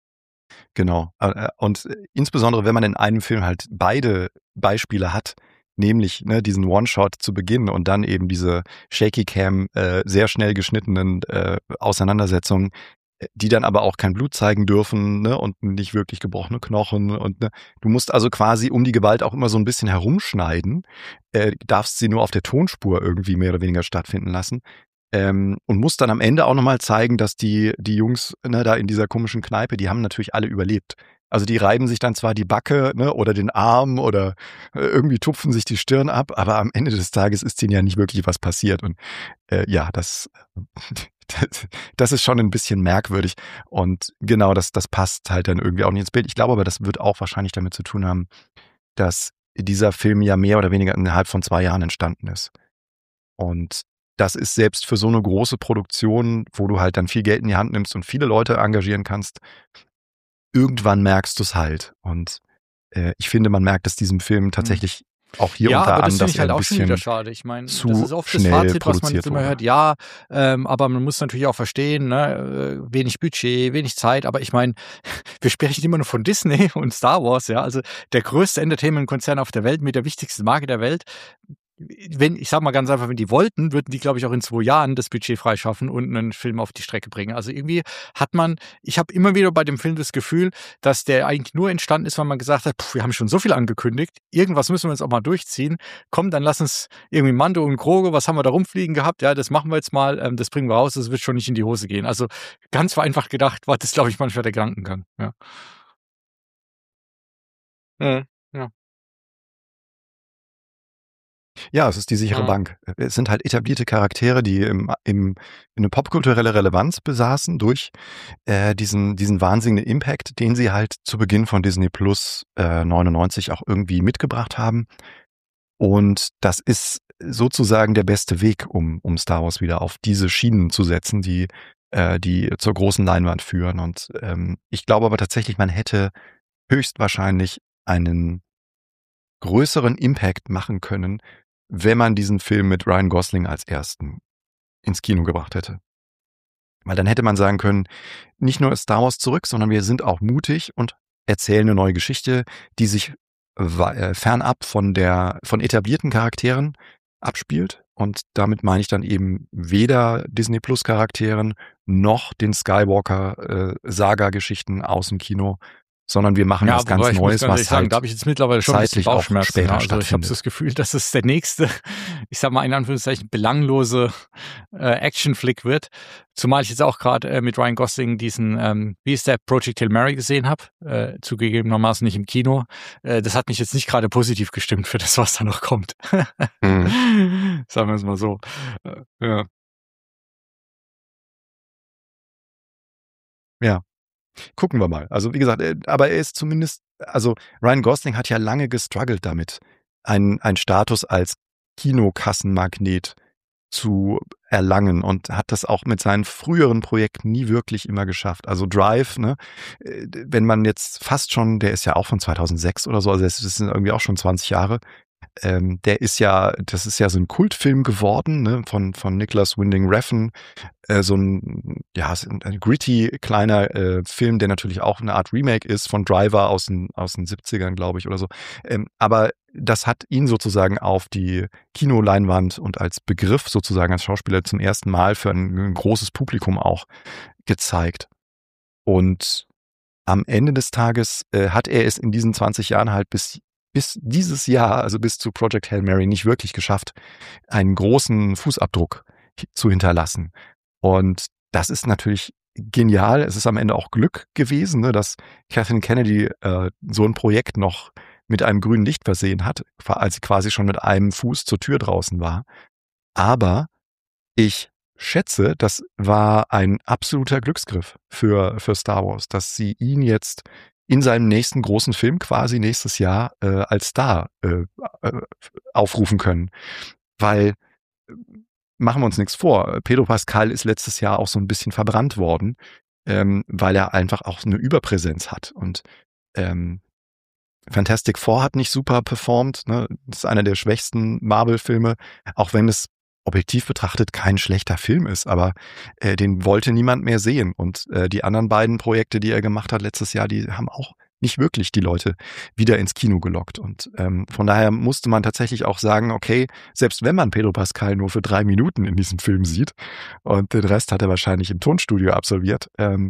Genau. Äh, Und insbesondere, wenn man in einem Film halt beide Beispiele hat, nämlich ne, diesen One-Shot zu Beginn und dann eben diese Shaky-Cam, äh, sehr schnell geschnittenen äh, Auseinandersetzungen, die dann aber auch kein Blut zeigen dürfen, ne, und nicht wirklich gebrochene Knochen und ne, du musst also quasi um die Gewalt auch immer so ein bisschen herumschneiden, äh, darfst sie nur auf der Tonspur irgendwie mehr oder weniger stattfinden lassen. Ähm, und muss dann am Ende auch nochmal zeigen, dass die, die Jungs ne, da in dieser komischen Kneipe, die haben natürlich alle überlebt. Also die reiben sich dann zwar die Backe ne, oder den Arm oder äh, irgendwie tupfen sich die Stirn ab, aber am Ende des Tages ist denen ja nicht wirklich was passiert. Und äh, ja, das, das, das ist schon ein bisschen merkwürdig. Und genau, das, das passt halt dann irgendwie auch nicht ins Bild. Ich glaube aber, das wird auch wahrscheinlich damit zu tun haben, dass dieser Film ja mehr oder weniger innerhalb von zwei Jahren entstanden ist. Und das ist selbst für so eine große Produktion, wo du halt dann viel Geld in die Hand nimmst und viele Leute engagieren kannst, irgendwann merkst du es halt. Und äh, ich finde, man merkt es diesem Film tatsächlich auch hier ja, unter aber an, das dass finde ich er halt ein auch schon wieder bisschen schade. Ich meine, das zu ist oft das schnell Fazit, was man jetzt produziert immer wurde. hört. Ja, ähm, aber man muss natürlich auch verstehen, ne, äh, wenig Budget, wenig Zeit. Aber ich meine, wir sprechen immer nur von Disney und Star Wars, ja, also der größte Entertainment-Konzern auf der Welt mit der wichtigsten Marke der Welt. Wenn, ich sag mal ganz einfach, wenn die wollten, würden die, glaube ich, auch in zwei Jahren das Budget freischaffen und einen Film auf die Strecke bringen. Also irgendwie hat man, ich habe immer wieder bei dem Film das Gefühl, dass der eigentlich nur entstanden ist, weil man gesagt hat, pff, wir haben schon so viel angekündigt, irgendwas müssen wir jetzt auch mal durchziehen. Komm, dann lass uns irgendwie Mando und Grogu, was haben wir da rumfliegen gehabt? Ja, das machen wir jetzt mal, ähm, das bringen wir raus, das wird schon nicht in die Hose gehen. Also ganz vereinfacht gedacht war das, glaube ich, manchmal der Gedankengang. Ja. Mhm. Ja. Ja, es ist die sichere Mhm. Bank. Es sind halt etablierte Charaktere, die im, im, eine popkulturelle Relevanz besaßen durch äh, diesen, diesen wahnsinnigen Impact, den sie halt zu Beginn von Disney Plus äh, neunundneunzig auch irgendwie mitgebracht haben. Und das ist sozusagen der beste Weg, um, um Star Wars wieder auf diese Schienen zu setzen, die, äh, die zur großen Leinwand führen. Und ähm, ich glaube aber tatsächlich, man hätte höchstwahrscheinlich einen größeren Impact machen können, wenn man diesen Film mit Ryan Gosling als ersten ins Kino gebracht hätte. Weil dann hätte man sagen können, nicht nur ist Star Wars zurück, sondern wir sind auch mutig und erzählen eine neue Geschichte, die sich äh, fernab von der, von etablierten Charakteren abspielt. Und damit meine ich dann eben weder Disney Plus Charakteren noch den Skywalker äh, Saga-Geschichten aus dem Kino, sondern wir machen Ja, was ganz wobei ich muss Neues, ganz ehrlich was sagen, halt da habe ich jetzt mittlerweile schon ein bisschen zeitlich auch Bauchschmerzen. später Ja. Also ich habe stattfindet. das Gefühl, dass es der nächste, ich sag mal in Anführungszeichen, belanglose äh, Action-Flick wird. Zumal ich jetzt auch gerade äh, mit Ryan Gosling diesen, ähm, wie ist der, Project Hail Mary gesehen habe, äh, zugegebenermaßen nicht im Kino. Äh, das hat mich jetzt nicht gerade positiv gestimmt für das, was da noch kommt. Mhm. Sagen wir es mal so. Äh, ja. Ja. Gucken wir mal. Also wie gesagt, äh, aber er ist zumindest, also Ryan Gosling hat ja lange gestruggelt damit, einen, einen Status als Kinokassenmagnet zu erlangen und hat das auch mit seinen früheren Projekten nie wirklich immer geschafft. Also Drive, ne, äh, wenn man jetzt fast schon, der ist ja auch von zweitausendsechs oder so, also das sind irgendwie auch schon zwanzig Jahre, ähm, der ist ja, das ist ja so ein Kultfilm geworden, ne, von, von Nicholas Winding Refn, äh, so ein, ja, ein, ein gritty kleiner äh, Film, der natürlich auch eine Art Remake ist von Driver aus den, aus den siebzigern, glaube ich, oder so. Ähm, aber das hat ihn sozusagen auf die Kinoleinwand und als Begriff sozusagen als Schauspieler zum ersten Mal für ein, ein großes Publikum auch gezeigt. Und am Ende des Tages äh, hat er es in diesen zwanzig Jahren halt bis bis dieses Jahr, also bis zu Project Hail Mary, nicht wirklich geschafft, einen großen Fußabdruck zu hinterlassen. Und das ist natürlich genial. Es ist am Ende auch Glück gewesen, ne, dass Kathleen Kennedy äh, so ein Projekt noch mit einem grünen Licht versehen hat, als sie quasi schon mit einem Fuß zur Tür draußen war. Aber ich schätze, das war ein absoluter Glücksgriff für, für Star Wars, dass sie ihn jetzt in seinem nächsten großen Film quasi nächstes Jahr äh, als Star äh, äh, aufrufen können. Weil, machen wir uns nichts vor, Pedro Pascal ist letztes Jahr auch so ein bisschen verbrannt worden, ähm, weil er einfach auch eine Überpräsenz hat. Und ähm, Fantastic Four hat nicht super performt, ne? Das ist einer der schwächsten Marvel-Filme, auch wenn es objektiv betrachtet kein schlechter Film ist, aber äh, den wollte niemand mehr sehen. Und äh, die anderen beiden Projekte, die er gemacht hat letztes Jahr, die haben auch nicht wirklich die Leute wieder ins Kino gelockt. Und ähm, von daher musste man tatsächlich auch sagen, okay, selbst wenn man Pedro Pascal nur für drei Minuten in diesem Film sieht und den Rest hat er wahrscheinlich im Tonstudio absolviert, ähm,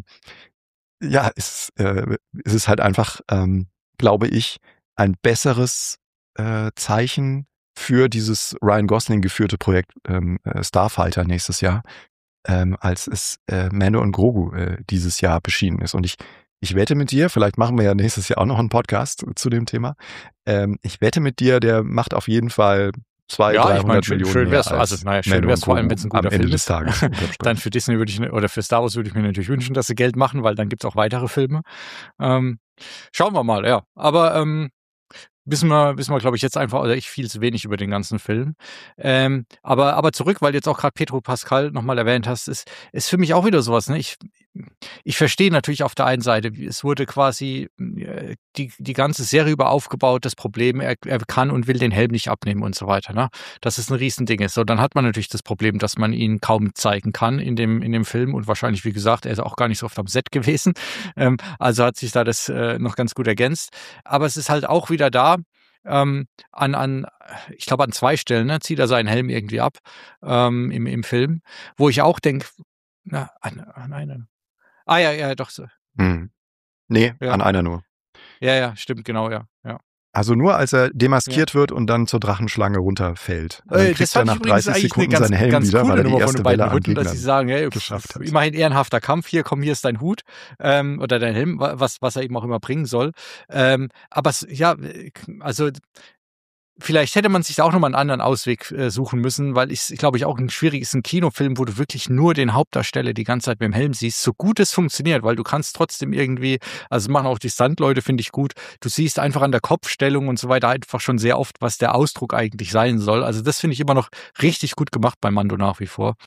ja, es, äh, es ist halt einfach, ähm, glaube ich, ein besseres äh, Zeichen für dieses Ryan Gosling geführte Projekt ähm, äh, Starfighter nächstes Jahr, ähm, als es äh, Mando und Grogu äh, dieses Jahr beschienen ist. Und ich, ich wette mit dir, vielleicht machen wir ja nächstes Jahr auch noch einen Podcast zu dem Thema. Ähm, ich wette mit dir, der macht auf jeden Fall zwei, Ja, ich meine, dreihundert schön, Millionen schön mehr wär's, als also naja, schön Mando wär's und vor allem, wenn es Grogu ein guter am Ende Film des ist. Tages. unterm Strich. Dann für Disney würde ich, oder für Star Wars würde ich mir natürlich wünschen, dass sie Geld machen, weil dann gibt's auch weitere Filme. Ähm, schauen wir mal, ja. Aber ähm, wissen wir, wissen wir, glaube ich, jetzt einfach, oder ich viel zu wenig über den ganzen Film. Ähm, aber, aber zurück, weil du jetzt auch gerade Pedro Pascal nochmal erwähnt hast, ist, ist für mich auch wieder sowas, ne? Ich, ich verstehe natürlich auf der einen Seite, es wurde quasi äh, die, die ganze Serie über aufgebaut, das Problem, er, er kann und will den Helm nicht abnehmen und so weiter, ne? Das ist ein Riesending. So, dann hat man natürlich das Problem, dass man ihn kaum zeigen kann in dem, in dem Film und wahrscheinlich, wie gesagt, er ist auch gar nicht so oft am Set gewesen. Ähm, also hat sich da das äh, noch ganz gut ergänzt. Aber es ist halt auch wieder da, ähm, an, an, ich glaube an zwei Stellen, ne, zieht er seinen Helm irgendwie ab ähm, im, im Film, wo ich auch denke, na, an, an einer. Ah ja, ja, doch so. Hm. Nee, Ja. an einer nur. Ja, ja, stimmt, genau, ja. ja. Also nur als er demaskiert ja. wird und dann zur Drachenschlange runterfällt. Und dann Äh, kriegt er nach dreißig Sekunden ganz, seinen Helm ganz wieder, weil er die Nummer erste von den beiden Welle an Hunden, Gegnern dass sie sagen, hey, geschafft hat. Immerhin ehrenhafter Kampf, hier, komm, hier ist dein Hut ähm, oder dein Helm, was, was er eben auch immer bringen soll. Ähm, aber ja, also vielleicht hätte man sich da auch nochmal einen anderen Ausweg äh, suchen müssen, weil ich, ich glaube, ich auch ein schwierig ist, ein Kinofilm, wo du wirklich nur den Hauptdarsteller die ganze Zeit mit dem Helm siehst, so gut es funktioniert, weil du kannst trotzdem irgendwie, also machen auch die Stuntleute, finde ich gut, du siehst einfach an der Kopfstellung und so weiter einfach schon sehr oft, was der Ausdruck eigentlich sein soll. Also das finde ich immer noch richtig gut gemacht bei Mando nach wie vor.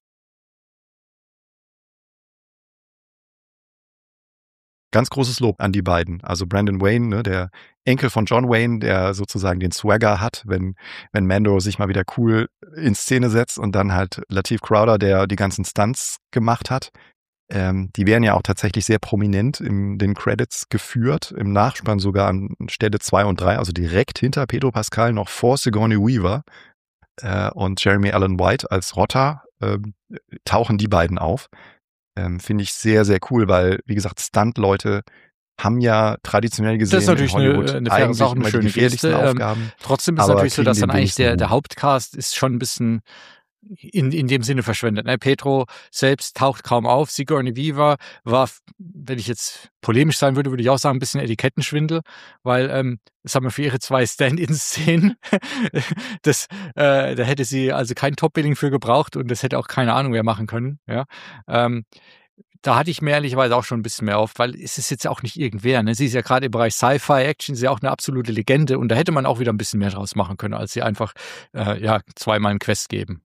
Ganz großes Lob an die beiden. Also Brandon Wayne, ne, der Enkel von John Wayne, der sozusagen den Swagger hat, wenn, wenn Mando sich mal wieder cool in Szene setzt, und dann halt Lateef Crowder, der die ganzen Stunts gemacht hat. Ähm, die werden ja auch tatsächlich sehr prominent in den Credits geführt, im Nachspann sogar an Stelle zwei und drei, also direkt hinter Pedro Pascal, noch vor Sigourney Weaver äh, und Jeremy Allen White als Rotta äh, tauchen die beiden auf. Ähm, finde ich sehr, sehr cool, weil, wie gesagt, Stunt-Leute haben ja traditionell gesehen das ist natürlich in Hollywood eine, eine eigentlich Sache, eine immer die schöne gefährlichsten Geste. Aufgaben. Ähm, trotzdem ist es natürlich so, dass dann eigentlich der, der Hauptcast ist schon ein bisschen in, in dem Sinne verschwendet. Ne? Pedro selbst taucht kaum auf. Sigourney Weaver war, wenn ich jetzt polemisch sein würde, würde ich auch sagen, ein bisschen Etikettenschwindel, weil ähm, das haben wir für ihre zwei Stand-in-Szenen. das, äh, da hätte sie also kein Top-Billing für gebraucht und das hätte auch keine Ahnung wer machen können. Ja. Ähm, Da hatte ich mir ehrlicherweise auch schon ein bisschen mehr auf, weil es ist jetzt auch nicht irgendwer. Ne? Sie ist ja gerade im Bereich Sci-Fi, Action, sie ist ja auch eine absolute Legende und da hätte man auch wieder ein bisschen mehr draus machen können, als sie einfach äh, ja, zweimal einen Quest geben.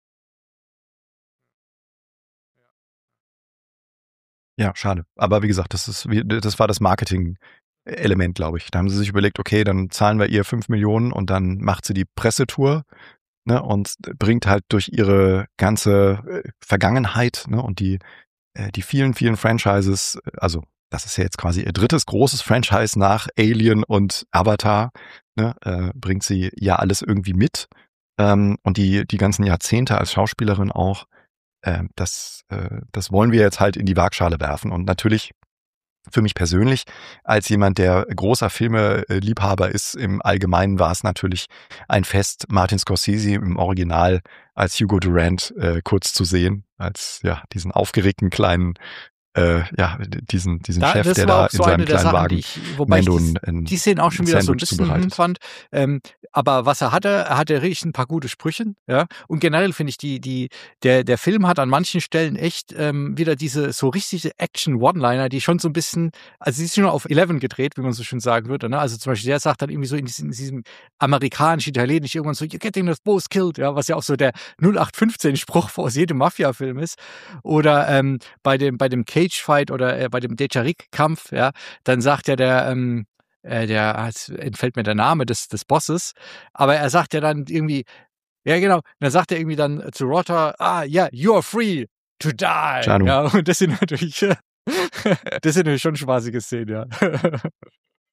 Ja, schade. Aber wie gesagt, das ist, das war das Marketing-Element, glaube ich. Da haben sie sich überlegt, okay, dann zahlen wir ihr fünf Millionen und dann macht sie die Pressetour, ne, und bringt halt durch ihre ganze Vergangenheit, ne, und die, die vielen, vielen Franchises, also das ist ja jetzt quasi ihr drittes großes Franchise nach Alien und Avatar, ne, äh, bringt sie ja alles irgendwie mit. Ähm, und die, die ganzen Jahrzehnte als Schauspielerin auch. Das, das wollen wir jetzt halt in die Waagschale werfen. Und natürlich für mich persönlich, als jemand, der großer Filmeliebhaber ist, im Allgemeinen war es natürlich ein Fest, Martin Scorsese im Original als Hugo Durant äh, kurz zu sehen, als ja diesen aufgeregten kleinen Äh, ja, diesen, diesen da, Chef, der da in so seinem kleinen Sachen, Wagen die ich, wobei ich Mando die, ein, die Szenen auch schon wieder so ein bisschen zubereitet. fand. Ähm, aber was er hatte, er hatte richtig ein paar gute Sprüche. Ja? Und generell finde ich, die, die, der, der Film hat an manchen Stellen echt ähm, wieder diese so richtige Action-One-Liner, die schon so ein bisschen, also sie ist schon auf elf gedreht, wie man so schön sagen würde. Ne? Also zum Beispiel, der sagt dann irgendwie so in diesem, in diesem amerikanisch-italienisch irgendwann so, you're getting those boys killed, ja, was ja auch so der null acht fünfzehn Spruch aus jedem Mafia-Film ist. Oder ähm, bei dem, bei dem Cage-Fight oder bei dem Dejarik-Kampf, ja, dann sagt ja der, ähm, äh, der, jetzt entfällt mir der Name des, des Bosses, aber er sagt ja dann irgendwie, ja genau, dann sagt er irgendwie dann zu Rotta, ah ja, yeah, you're free to die. Janu. Ja, und das sind natürlich, das sind natürlich schon spaßige Szenen, ja.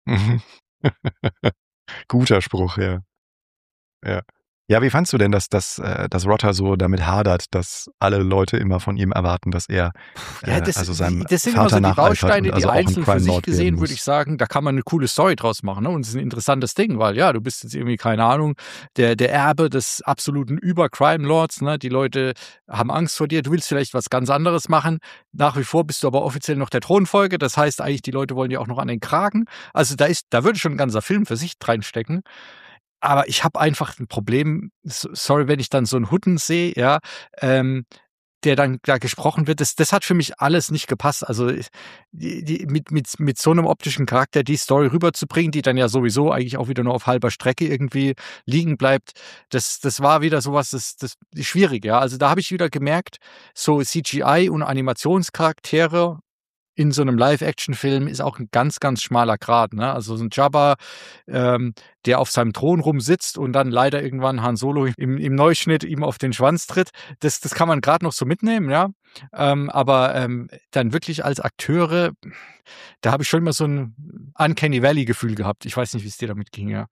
Mhm. Guter Spruch, ja. Ja. Ja, wie fandst du denn, dass dass, äh dass Rotter so damit hadert, dass alle Leute immer von ihm erwarten, dass er, Ja, äh, das also seinem die das sind immer Vater so die nacheifert und Bausteine, die also auch 'n einzeln für Crime sich Lord werden gesehen, würde muss? ich sagen, da kann man 'ne coole Story draus machen, ne? Und es ist 'n interessantes Ding, weil ja, du bist jetzt irgendwie, keine Ahnung, der der Erbe des absoluten Über-Crime Lords, ne? Die Leute haben Angst vor dir. Du willst vielleicht was ganz anderes machen. Nach wie vor bist du aber offiziell noch der Thronfolger. Das heißt eigentlich, die Leute wollen dir auch noch an den Kragen. Also, da ist da würde schon 'n ganzer Film für sich reinstecken. Aber ich habe einfach 'n Problem, s sorry, wenn ich dann so 'n Hutten sehe, ja, ähm, der dann da gesprochen wird. Das das hat für mich alles nicht gepasst. Also, ich die die mit mit mit so 'nem optischen Charakter die Story rüberzubringen, die dann ja sowieso eigentlich auch wieder nur auf halber Strecke irgendwie liegen bleibt, das das war wieder so was, das das ist schwierig, ja. Also, da habe ich wieder gemerkt, so C G I und Animationscharaktere in so 'nem Live-Action-Film ist auch 'n ganz, ganz schmaler Grat, ne? Also, so 'n Jabba, ähm, der auf seinem Thron rumsitzt und dann leider irgendwann Han Solo im im Neuschnitt ihm auf den Schwanz tritt. Das das kann man grad noch so mitnehmen, ja. Ähm, aber, ähm, dann wirklich als Akteure, da habe ich schon immer so 'n Uncanny-Valley-Gefühl gehabt. Ich weiß nicht, wie's dir damit ging, ja.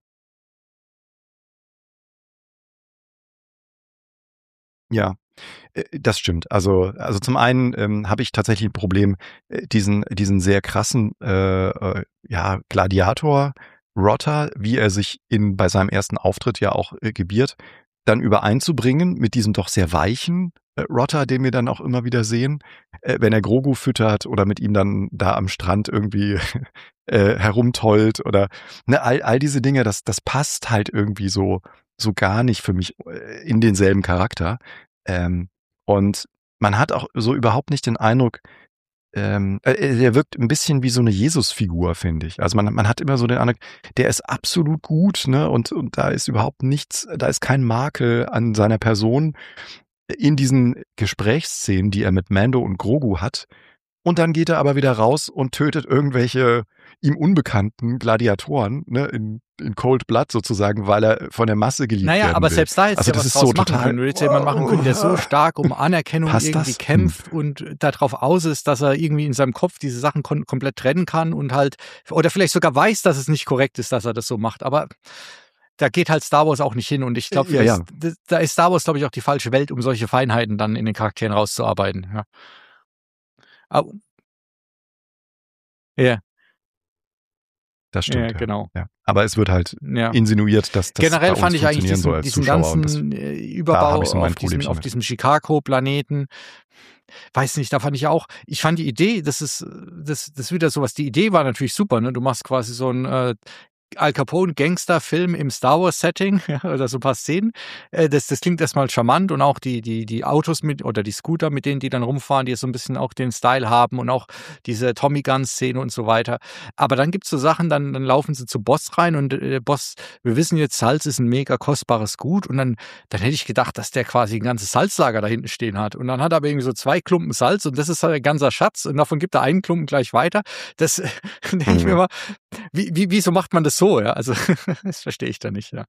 Ja, äh, das stimmt. Also also zum einen, ähm, habe ich tatsächlich 'n Problem, äh, diesen diesen sehr krassen, äh, äh, ja, Gladiator Rotter, wie er sich in bei seinem ersten Auftritt ja auch, äh, gebiert, dann übereinzubringen mit diesem doch sehr weichen, äh, Rotter, den wir dann auch immer wieder sehen, äh, wenn er Grogu füttert oder mit ihm dann da am Strand irgendwie, äh, herumtollt oder, ne, all all diese Dinge, das das passt halt irgendwie so so gar nicht für mich, äh, in denselben Charakter. Ähm, und man hat auch so überhaupt nicht den Eindruck, ähm äh, er wirkt 'n bisschen wie so 'ne Jesusfigur, finde ich. Also, man man hat immer so den Eindruck, der ist absolut gut, ne, und und da ist überhaupt nichts da ist kein Makel an seiner Person in diesen Gesprächsszenen, die er mit Mando und Grogu hat. Und dann geht er aber wieder raus und tötet irgendwelche ihm unbekannten Gladiatoren, ne, in in Cold Blood sozusagen, weil er von der Masse Na geliebt ja, werden aber will. selbst da hättest Also, du ja das was ist so draus machen total können. Du hättest ja jemanden machen können, der so stark um Anerkennung Passt irgendwie das? Hm. kämpft und da drauf aus ist, dass er irgendwie in seinem Kopf diese Sachen kon komplett trennen kann und halt oder vielleicht sogar weiß, dass es nicht korrekt ist, dass er das so macht. Aber da geht halt Star Wars auch nicht hin und ich Äh, glaube, ja, vielleicht ja. d da ist Star Wars, glaube ich, auch die falsche Welt, um solche Feinheiten dann in den Charakteren rauszuarbeiten, ja. Au Ja. Das Ja, stimmt, ja. genau. Ja. Aber es wird halt Ja. insinuiert, dass das bei Generell uns fand ich eigentlich funktionieren soll diesen als diesen Zuschauer und das ganzen, äh, da habe ich Überbau so mein auf diesem Problemchen auf mit. diesem Chicago-Planeten weiß nicht, da fand ich auch ich fand die Idee, das ist das das ist wieder so was die Idee war natürlich super, ne? Du machst quasi so 'n, äh, Al Capone-Gangsterfilm im Star-Wars-Setting, ja, oder so 'n paar Szenen. Äh, das das klingt erst mal charmant und auch die die die Autos mit oder die Scooter, mit denen die dann rumfahren, die so 'n bisschen auch den Style haben und auch diese Tommy-Gun-Szene und so weiter. Aber dann gibt's so Sachen, dann dann laufen sie zu Boss rein und, äh, Boss wir wissen jetzt, Salz ist 'n mega kostbares Gut und dann dann hätte ich gedacht, dass der quasi 'n ganzes Salzlager da hinten stehen hat. Und dann hat er aber irgendwie so zwei Klumpen Salz und das ist sein ganzer Schatz und davon gibt er einen Klumpen gleich weiter. Das denke ich mir Mhm. immer, wie wie wieso macht man das so, ja? Also, das verstehe ich dann nicht, ja.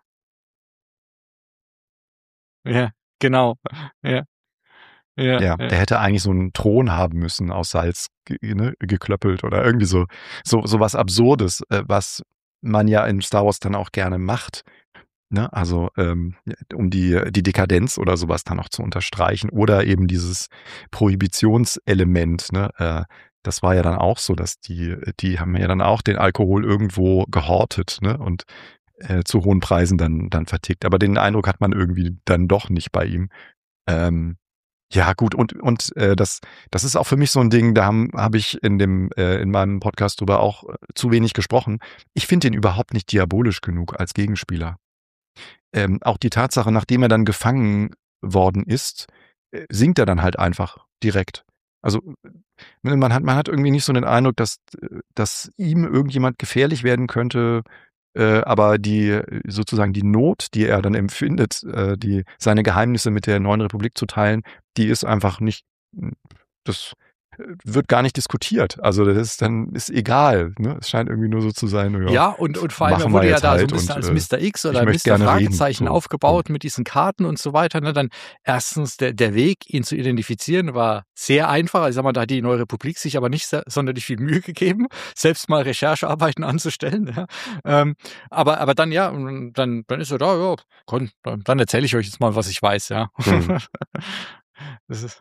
Ja, genau. Ja. Ja, Ja, ja. der hätte eigentlich so 'n Thron haben müssen aus Salz, ge ne, geklöppelt oder irgendwie so so so was Absurdes, äh, was man ja in Star Wars dann auch gerne macht, ne? Also, ähm, um die die Dekadenz oder so was dann noch zu unterstreichen oder eben dieses Prohibitionselement, ne? Äh, das war ja dann auch so, dass die die haben ja dann auch den Alkohol irgendwo gehortet, ne, und, äh, zu hohen Preisen dann dann vertickt. Aber den Eindruck hat man irgendwie dann doch nicht bei ihm. Ähm, ja gut und und, äh, das das ist auch für mich so 'n Ding, da haben habe ich in dem äh, in meinem Podcast drüber auch zu wenig gesprochen. Ich finde den überhaupt nicht diabolisch genug als Gegenspieler. Ähm, auch die Tatsache, nachdem er dann gefangen worden ist, äh, singt er dann halt einfach direkt. Also, ne, man hat man hat irgendwie nicht so den Eindruck, dass dass ihm irgendjemand gefährlich werden könnte, äh, aber die sozusagen die Not, die er dann empfindet, äh, die seine Geheimnisse mit der neuen Republik zu teilen, die ist einfach nicht das wird gar nicht diskutiert. Also das ist dann ist egal. Ne? Es scheint irgendwie nur so zu sein. Ja, ja und, und vor allem er wurde ja da halt so ein bisschen und, als Mister X oder Mister Fragezeichen reden, so. aufgebaut mit diesen Karten und so weiter. Ne? Dann erstens der, der Weg, ihn zu identifizieren, war sehr einfach. Ich sag mal, da hat die Neue Republik sich aber nicht sehr, sonderlich viel Mühe gegeben, selbst mal Recherchearbeiten anzustellen. Ja? Ähm, aber, aber dann, ja, dann, dann ist er da, ja, komm, dann, dann erzähle ich euch jetzt mal, was ich weiß, ja. Mhm. Das ist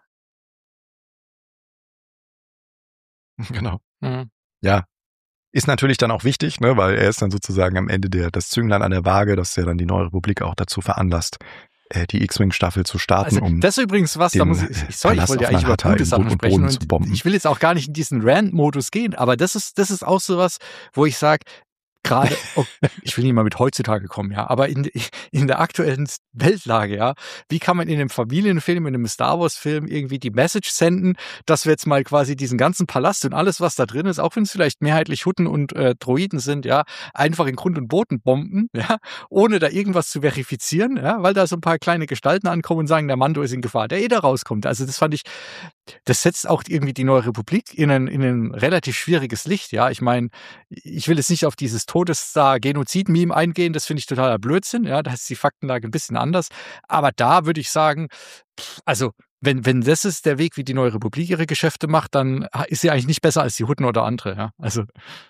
Genau. Mhm. Ja. Ist natürlich dann auch wichtig, ne, weil er ist dann sozusagen am Ende der, das Zünglein an der Waage, dass ja dann die Neue Republik auch dazu veranlasst, äh, die X-Wing-Staffel zu starten, Also, um das ist übrigens was, da den, muss ich, ich sorry, ich Palast wollte ja auf eigentlich über Manhattan gute in Sachen Grund und sprechen Boden zu und bomben. ich will jetzt auch gar nicht in diesen Rant-Modus gehen, aber das ist, das ist auch sowas, wo ich sage, gerade, oh, ich will nicht mal mit heutzutage kommen, ja, aber in, in der aktuellen Weltlage, ja, wie kann man in einem Familienfilm, in einem Star Wars Film irgendwie die Message senden, dass wir jetzt mal quasi diesen ganzen Palast und alles, was da drin ist, auch wenn es vielleicht mehrheitlich Hutten und äh, Droiden sind, ja, einfach in Grund und Boden bomben, ja, ohne da irgendwas zu verifizieren, ja, weil da so ein paar kleine Gestalten ankommen und sagen, der Mando ist in Gefahr, der eh da rauskommt. Also das fand ich, das setzt auch irgendwie die Neue Republik in ein, in ein relativ schwieriges Licht, ja. Ich meine, ich will jetzt nicht auf dieses Todesstar-Genozid-Meme eingehen, das finde ich totaler Blödsinn, ja, da ist die Faktenlage ein bisschen anders. Aber da würde ich sagen, also wenn, wenn das ist der Weg, wie die Neue Republik ihre Geschäfte macht, dann ist sie eigentlich nicht besser als die Hutten oder andere, ja. Also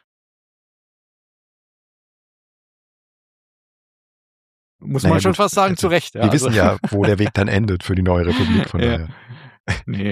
muss naja, man schon gut, fast sagen, zu Recht. Ja, wir also. wissen ja, wo der Weg dann endet für die Neue Republik, von ja. daher. Nee.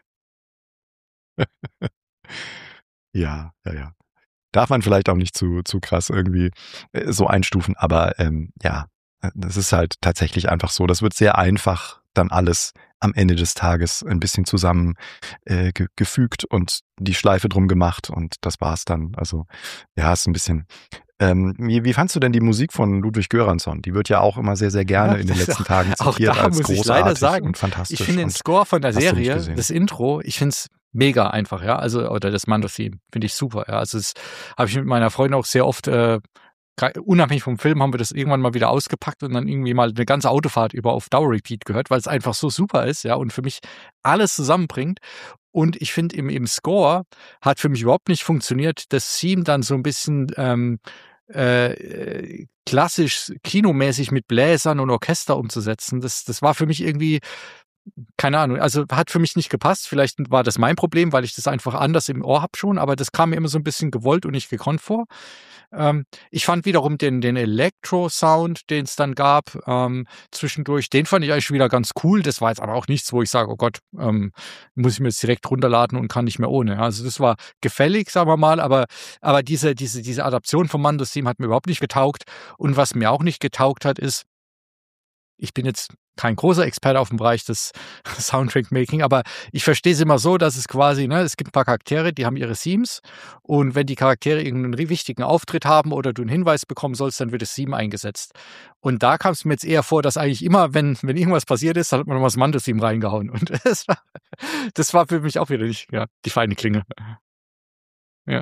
ja, ja, ja. Darf man vielleicht auch nicht zu, zu krass irgendwie äh, so einstufen, aber ähm, ja, das ist halt tatsächlich einfach so. Das wird sehr einfach dann alles am Ende des Tages ein bisschen zusammen äh, ge gefügt und die Schleife drum gemacht und das war's dann. Also ja, ist ein bisschen. Ähm, wie, wie fandst du denn die Musik von Ludwig Göransson? Die wird ja auch immer sehr, sehr gerne Ja, in den das letzten auch, Tagen auch zitiert da als muss ich großartig leider sagen, und fantastisch. ich finde den und Score von der hast du nicht Serie, gesehen? das Intro, ich finde es mega einfach, ja, also oder das Mando-Theme, finde ich super, ja, also das habe ich mit meiner Freundin auch sehr oft, äh, gra- unabhängig vom Film, haben wir das irgendwann mal wieder ausgepackt und dann irgendwie mal eine ganze Autofahrt über auf Dauer-Repeat gehört, weil es einfach so super ist, ja, und für mich alles zusammenbringt. Und ich finde, im, im Score hat für mich überhaupt nicht funktioniert, das Theme dann so ein bisschen ähm, äh, klassisch kinomäßig mit Bläsern und Orchester umzusetzen. Das, das war für mich irgendwie, keine Ahnung, also hat für mich nicht gepasst. Vielleicht war das mein Problem, weil ich das einfach anders im Ohr habe schon, aber das kam mir immer so ein bisschen gewollt und nicht gekonnt vor. Ähm, ich fand wiederum den, den Elektro-Sound, den es dann gab, ähm, zwischendurch, den fand ich eigentlich wieder ganz cool. Das war jetzt aber auch nichts, wo ich sage, oh Gott, ähm, muss ich mir jetzt direkt runterladen und kann nicht mehr ohne. Also das war gefällig, sagen wir mal, aber, aber diese, diese, diese Adaption vom Mando-Theme hat mir überhaupt nicht getaugt. Und was mir auch nicht getaugt hat, ist, ich bin jetzt kein großer Experte auf dem Bereich des Soundtrack-Making, aber ich verstehe es immer so, dass es quasi, ne, es gibt ein paar Charaktere, die haben ihre Themes und wenn die Charaktere irgendeinen wichtigen Auftritt haben oder du einen Hinweis bekommen sollst, dann wird das Theme eingesetzt. Und da kam es mir jetzt eher vor, dass eigentlich immer, wenn, wenn irgendwas passiert ist, dann hat man nochmal das Mando-Theme reingehauen. Und das war, das war für mich auch wieder nicht, ja, die feine Klinge. Ja.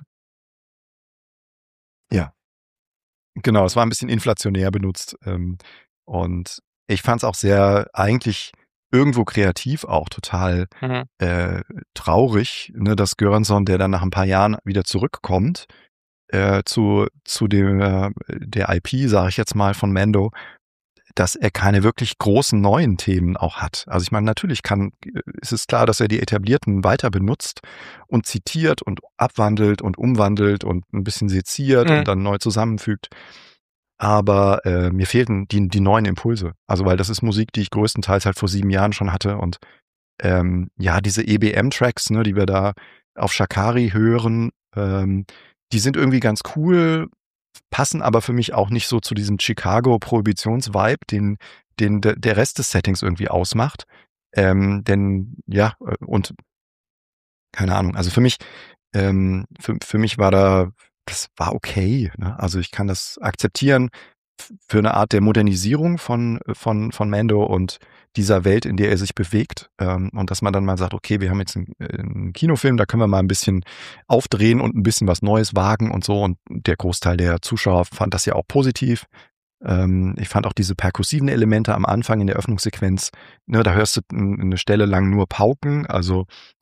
Ja, genau, es war ein bisschen inflationär benutzt. Ähm, und ich fand es auch sehr, eigentlich irgendwo kreativ auch total Mhm. äh, traurig, ne, dass Göransson, der dann nach ein paar Jahren wieder zurückkommt, äh, zu, zu dem, äh, der I P, sage ich jetzt mal, von Mando, dass er keine wirklich großen neuen Themen auch hat. Also ich meine, natürlich kann, ist es klar, dass er die etablierten weiter benutzt und zitiert und abwandelt und umwandelt und ein bisschen seziert Mhm. und dann neu zusammenfügt. Aber äh, mir fehlten die, die neuen Impulse. Also weil das ist Musik, die ich größtenteils halt vor sieben Jahren schon hatte. Und ähm, ja, diese E B M-Tracks, ne, die wir da auf Shakari hören, ähm, die sind irgendwie ganz cool, passen aber für mich auch nicht so zu diesem Chicago-Prohibitions-Vibe, den, den de, der Rest des Settings irgendwie ausmacht. Ähm, denn ja, äh, und keine Ahnung, also für mich, ähm, für, für mich war da, das war okay. Ne? Also ich kann das akzeptieren f- für eine Art der Modernisierung von, von, von Mando und dieser Welt, in der er sich bewegt. Ähm, und dass man dann mal sagt, okay, wir haben jetzt einen, einen Kinofilm, da können wir mal ein bisschen aufdrehen und ein bisschen was Neues wagen und so. Und der Großteil der Zuschauer fand das ja auch positiv. Ähm, ich fand auch diese perkussiven Elemente am Anfang in der Öffnungssequenz, ne, da hörst du n- eine Stelle lang nur Pauken, also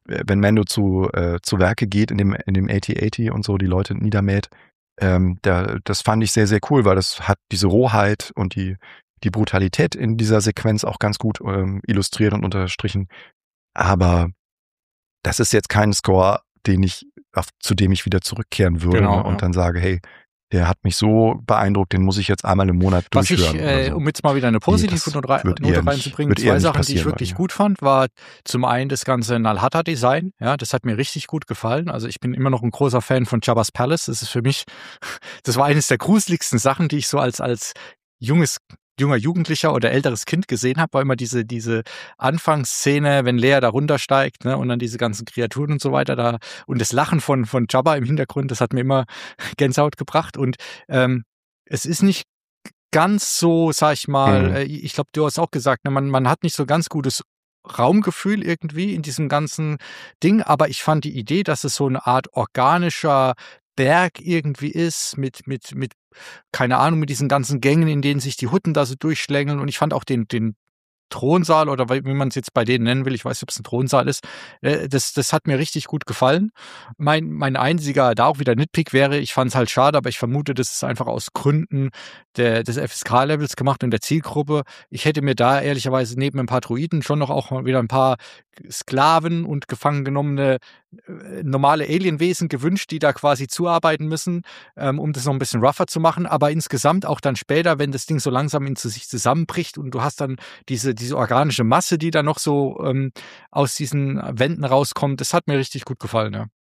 wenn Mando zu, äh, zu Werke geht in dem, in dem A T achtzig und so, die Leute niedermäht, ähm, da, das fand ich sehr, sehr cool, weil das hat diese Rohheit und die, die Brutalität in dieser Sequenz auch ganz gut ähm, illustriert und unterstrichen. Aber das ist jetzt kein Score, den ich, auf, zu dem ich wieder zurückkehren würde, Genau, ne, und ja. dann sage, hey, der hat mich so beeindruckt, den muss ich jetzt einmal im Monat Was durchhören. ich, oder äh, so. um jetzt mal wieder eine Nee, positive das Note rei- wird eher Note nicht, reinzubringen, wird eher zwei nicht Sachen, die ich passieren bei wirklich mir. gut fand, war zum einen das ganze Nalhata-Design. Ja, das hat mir richtig gut gefallen. Also ich bin immer noch ein großer Fan von Jabba's Palace. Das ist für mich, das war eines der gruseligsten Sachen, die ich so als, als junges junger Jugendlicher oder älteres Kind gesehen habe, war immer diese, diese Anfangsszene, wenn Leia da runtersteigt, ne, und dann diese ganzen Kreaturen und so weiter da und das Lachen von, von Jabba im Hintergrund, das hat mir immer Gänsehaut gebracht und ähm, es ist nicht ganz so, sag ich mal, Mhm. äh, ich glaube, du hast auch gesagt, ne, man, man hat nicht so ganz gutes Raumgefühl irgendwie in diesem ganzen Ding, aber ich fand die Idee, dass es so eine Art organischer Berg irgendwie ist, mit, mit, mit, keine Ahnung, mit diesen ganzen Gängen, in denen sich die Hutten da so durchschlängeln und ich fand auch den, den Thronsaal oder wie wie man es jetzt bei denen nennen will, ich weiß nicht, ob es ein Thronsaal ist, äh, das, das hat mir richtig gut gefallen. Mein, mein einziger, da auch wieder Nitpick wäre, ich fand es halt schade, aber ich vermute, das ist einfach aus Gründen der, des F S K-Levels gemacht und der Zielgruppe. Ich hätte mir da ehrlicherweise neben ein paar Druiden schon noch auch mal wieder ein paar Sklaven und gefangen genommene äh, normale Alienwesen gewünscht, die da quasi zuarbeiten müssen, ähm, um das noch ein bisschen rougher zu machen. Aber insgesamt auch dann später, wenn das Ding so langsam in sich zusammenbricht und du hast dann diese, diese organische Masse, die da noch so ähm, aus diesen Wänden rauskommt, das hat mir richtig gut gefallen, ja.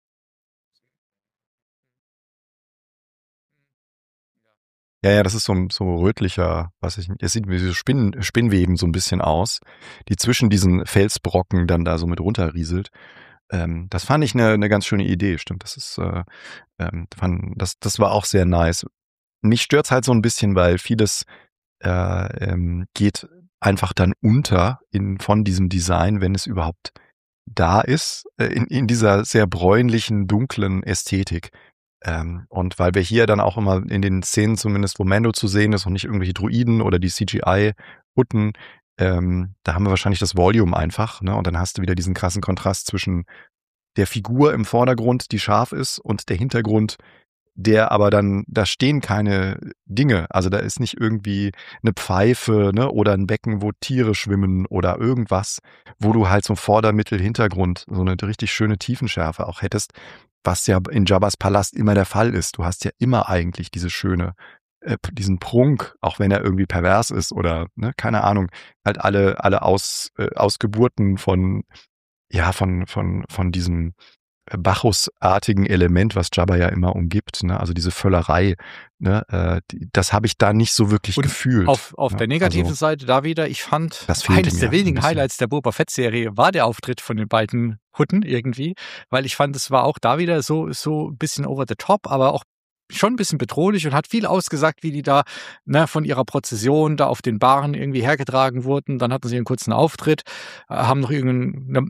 Ja, ja, das ist so ein so rötlicher, was ich, es sieht wie so Spinn, Spinnweben so ein bisschen aus, die zwischen diesen Felsbrocken dann da so mit runterrieselt. Ähm, das fand ich eine, eine ganz schöne Idee, stimmt. Das ist, äh, ähm, fand, das, das war auch sehr nice. Mich stört's halt so ein bisschen, weil vieles äh, ähm, geht einfach dann unter in, von diesem Design, wenn es überhaupt da ist, äh, in, in dieser sehr bräunlichen, dunklen Ästhetik. Ähm, und weil wir hier dann auch immer in den Szenen zumindest, wo Mando zu sehen ist und nicht irgendwelche Druiden oder die C G I-Hutten, ähm, da haben wir wahrscheinlich das Volume einfach, ne? Und dann hast du wieder diesen krassen Kontrast zwischen der Figur im Vordergrund, die scharf ist, und der Hintergrund, der aber dann, da stehen keine Dinge. Also da ist nicht irgendwie eine Pfeife, ne, oder ein Becken, wo Tiere schwimmen oder irgendwas, wo du halt so Vordermittel, Hintergrund, so eine richtig schöne Tiefenschärfe auch hättest, was ja in Jabba's Palast immer der Fall ist. Du hast ja immer eigentlich diese schöne, äh, diesen Prunk, auch wenn er irgendwie pervers ist oder, ne, keine Ahnung, halt alle, alle Aus, äh, Ausgeburten von, ja, von, von, von diesem Bacchusartigen Element, was Jabba ja immer umgibt, ne? Also diese Völlerei, ne? Äh, die, das habe ich da nicht so wirklich Und gefühlt. auf, auf ne? der negativen Also, Seite da wieder, ich fand, das fehlte eines mir der ein wenigen bisschen. Highlights der Boba Fett-Serie war der Auftritt von den beiden Hutten irgendwie, weil ich fand, es war auch da wieder so, so ein bisschen over the top, aber auch schon ein bisschen bedrohlich und hat viel ausgesagt, wie die da, ne, von ihrer Prozession da auf den Bahnen irgendwie hergetragen wurden. Dann hatten sie einen kurzen Auftritt, äh, haben noch irgendeine.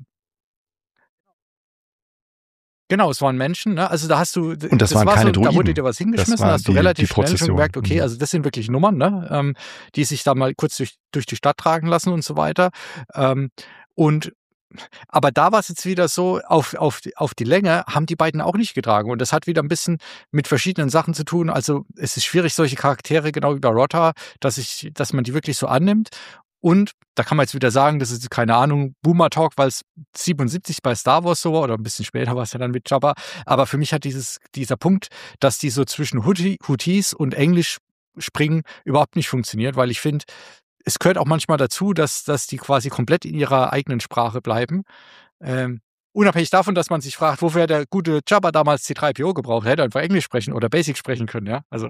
Genau, es waren Menschen, ne? Also da hast du, Und das das waren war so, keine da wurde Druiden. dir was Das hingeschmissen, da war hast du die, die relativ schnell schon Prozession. gemerkt, okay, Mhm. also das sind wirklich Nummern, ne? Ähm, die sich da mal kurz durch, durch die Stadt tragen lassen und so weiter. Ähm, und aber da war es jetzt wieder so, auf, auf, die- auf die Länge haben die beiden auch nicht getragen. Und das hat wieder ein bisschen mit verschiedenen Sachen zu tun. Also es ist schwierig, solche Charaktere, genau wie bei Rotta, dass ich, dass man die wirklich so annimmt. Und da kann man jetzt wieder sagen, das ist, keine Ahnung, Boomer-Talk, weil es siebenundsiebzig bei Star Wars so war, oder ein bisschen später war es ja dann mit Jabba. Aber für mich hat dieses, dieser Punkt, dass die so zwischen Houthi, Houthis und Englisch springen, überhaupt nicht funktioniert, weil ich finde, es gehört auch manchmal dazu, dass, dass die quasi komplett in ihrer eigenen Sprache bleiben. Ähm, unabhängig davon, dass man sich fragt, wofür der gute Jabba damals C drei P O gebraucht hätte, einfach Englisch sprechen oder Basic sprechen können, ja. Also,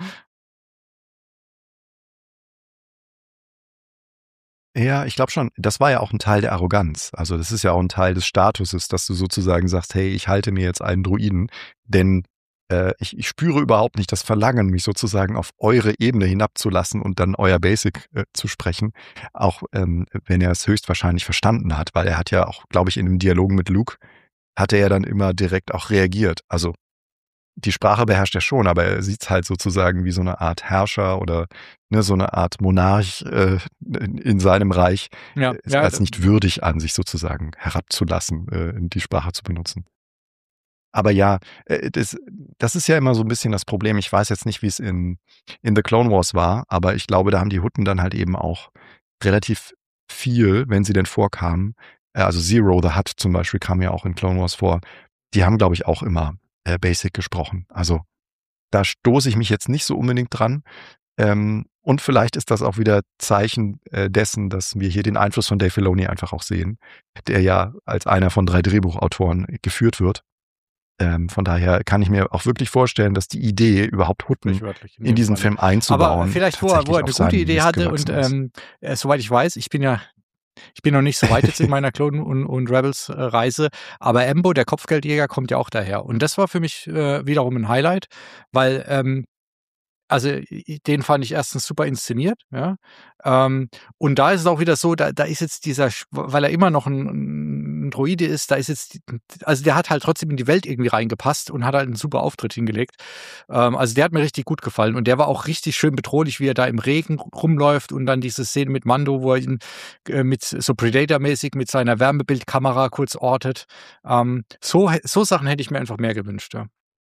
Ja, ich glaube schon, das war ja auch ein Teil der Arroganz. Also das ist ja auch ein Teil des Statuses, dass du sozusagen sagst, hey, ich halte mir jetzt einen Druiden, denn äh, ich, ich spüre überhaupt nicht das Verlangen, mich sozusagen auf eure Ebene hinabzulassen und dann euer Basic äh, zu sprechen, auch ähm, wenn er es höchstwahrscheinlich verstanden hat, weil er hat ja auch, glaube ich, in dem Dialog mit Luke, hat er ja dann immer direkt auch reagiert. Also die Sprache beherrscht er schon, aber er sieht es halt sozusagen wie so eine Art Herrscher oder ne, so eine Art Monarch äh, in, in seinem Reich, Ja, äh, ja, als nicht würdig an, sich sozusagen herabzulassen, äh, die Sprache zu benutzen. Aber ja, äh, das, das ist ja immer so ein bisschen das Problem. Ich weiß jetzt nicht, wie es in, in The Clone Wars war, aber ich glaube, da haben die Hutten dann halt eben auch relativ viel, wenn sie denn vorkamen. Äh, also Zero the Hutt zum Beispiel kam ja auch in Clone Wars vor. Die haben, glaube ich, auch immer äh, Basic gesprochen. Also da stoße ich mich jetzt nicht so unbedingt dran. Ähm, und vielleicht ist das auch wieder Zeichen äh, dessen, dass wir hier den Einfluss von Dave Filoni einfach auch sehen, der ja als einer von drei Drehbuchautoren geführt wird. Ähm, von daher kann ich mir auch wirklich vorstellen, dass die Idee, überhaupt Hutten sprichwörtlich in dem diesen Fall. Film einzubauen, Aber vielleicht, wo er, tatsächlich wo er auf eine seinem gute Idee Mist hatte und gewachsen ist. ähm, äh, soweit ich weiß, ich bin ja ich bin noch nicht so weit jetzt in meiner Clone- und, und Rebels-Reise, aber Embo, der Kopfgeldjäger, kommt ja auch daher. Und das war für mich äh, wiederum ein Highlight, weil ähm, also i- den fand ich erstens super inszeniert, ja. Ähm, und da ist es auch wieder so, da, da ist jetzt dieser, Sch- weil er immer noch ein, ein Droide ist, da ist jetzt, die- also der hat halt trotzdem in die Welt irgendwie reingepasst und hat halt einen super Auftritt hingelegt. Ähm, also der hat mir richtig gut gefallen und der war auch richtig schön bedrohlich, wie er da im Regen rumläuft und dann diese Szene mit Mando, wo er ihn äh, mit so Predator-mäßig mit seiner Wärmebildkamera kurz ortet. Ähm, so, so Sachen hätte ich mir einfach mehr gewünscht, ja.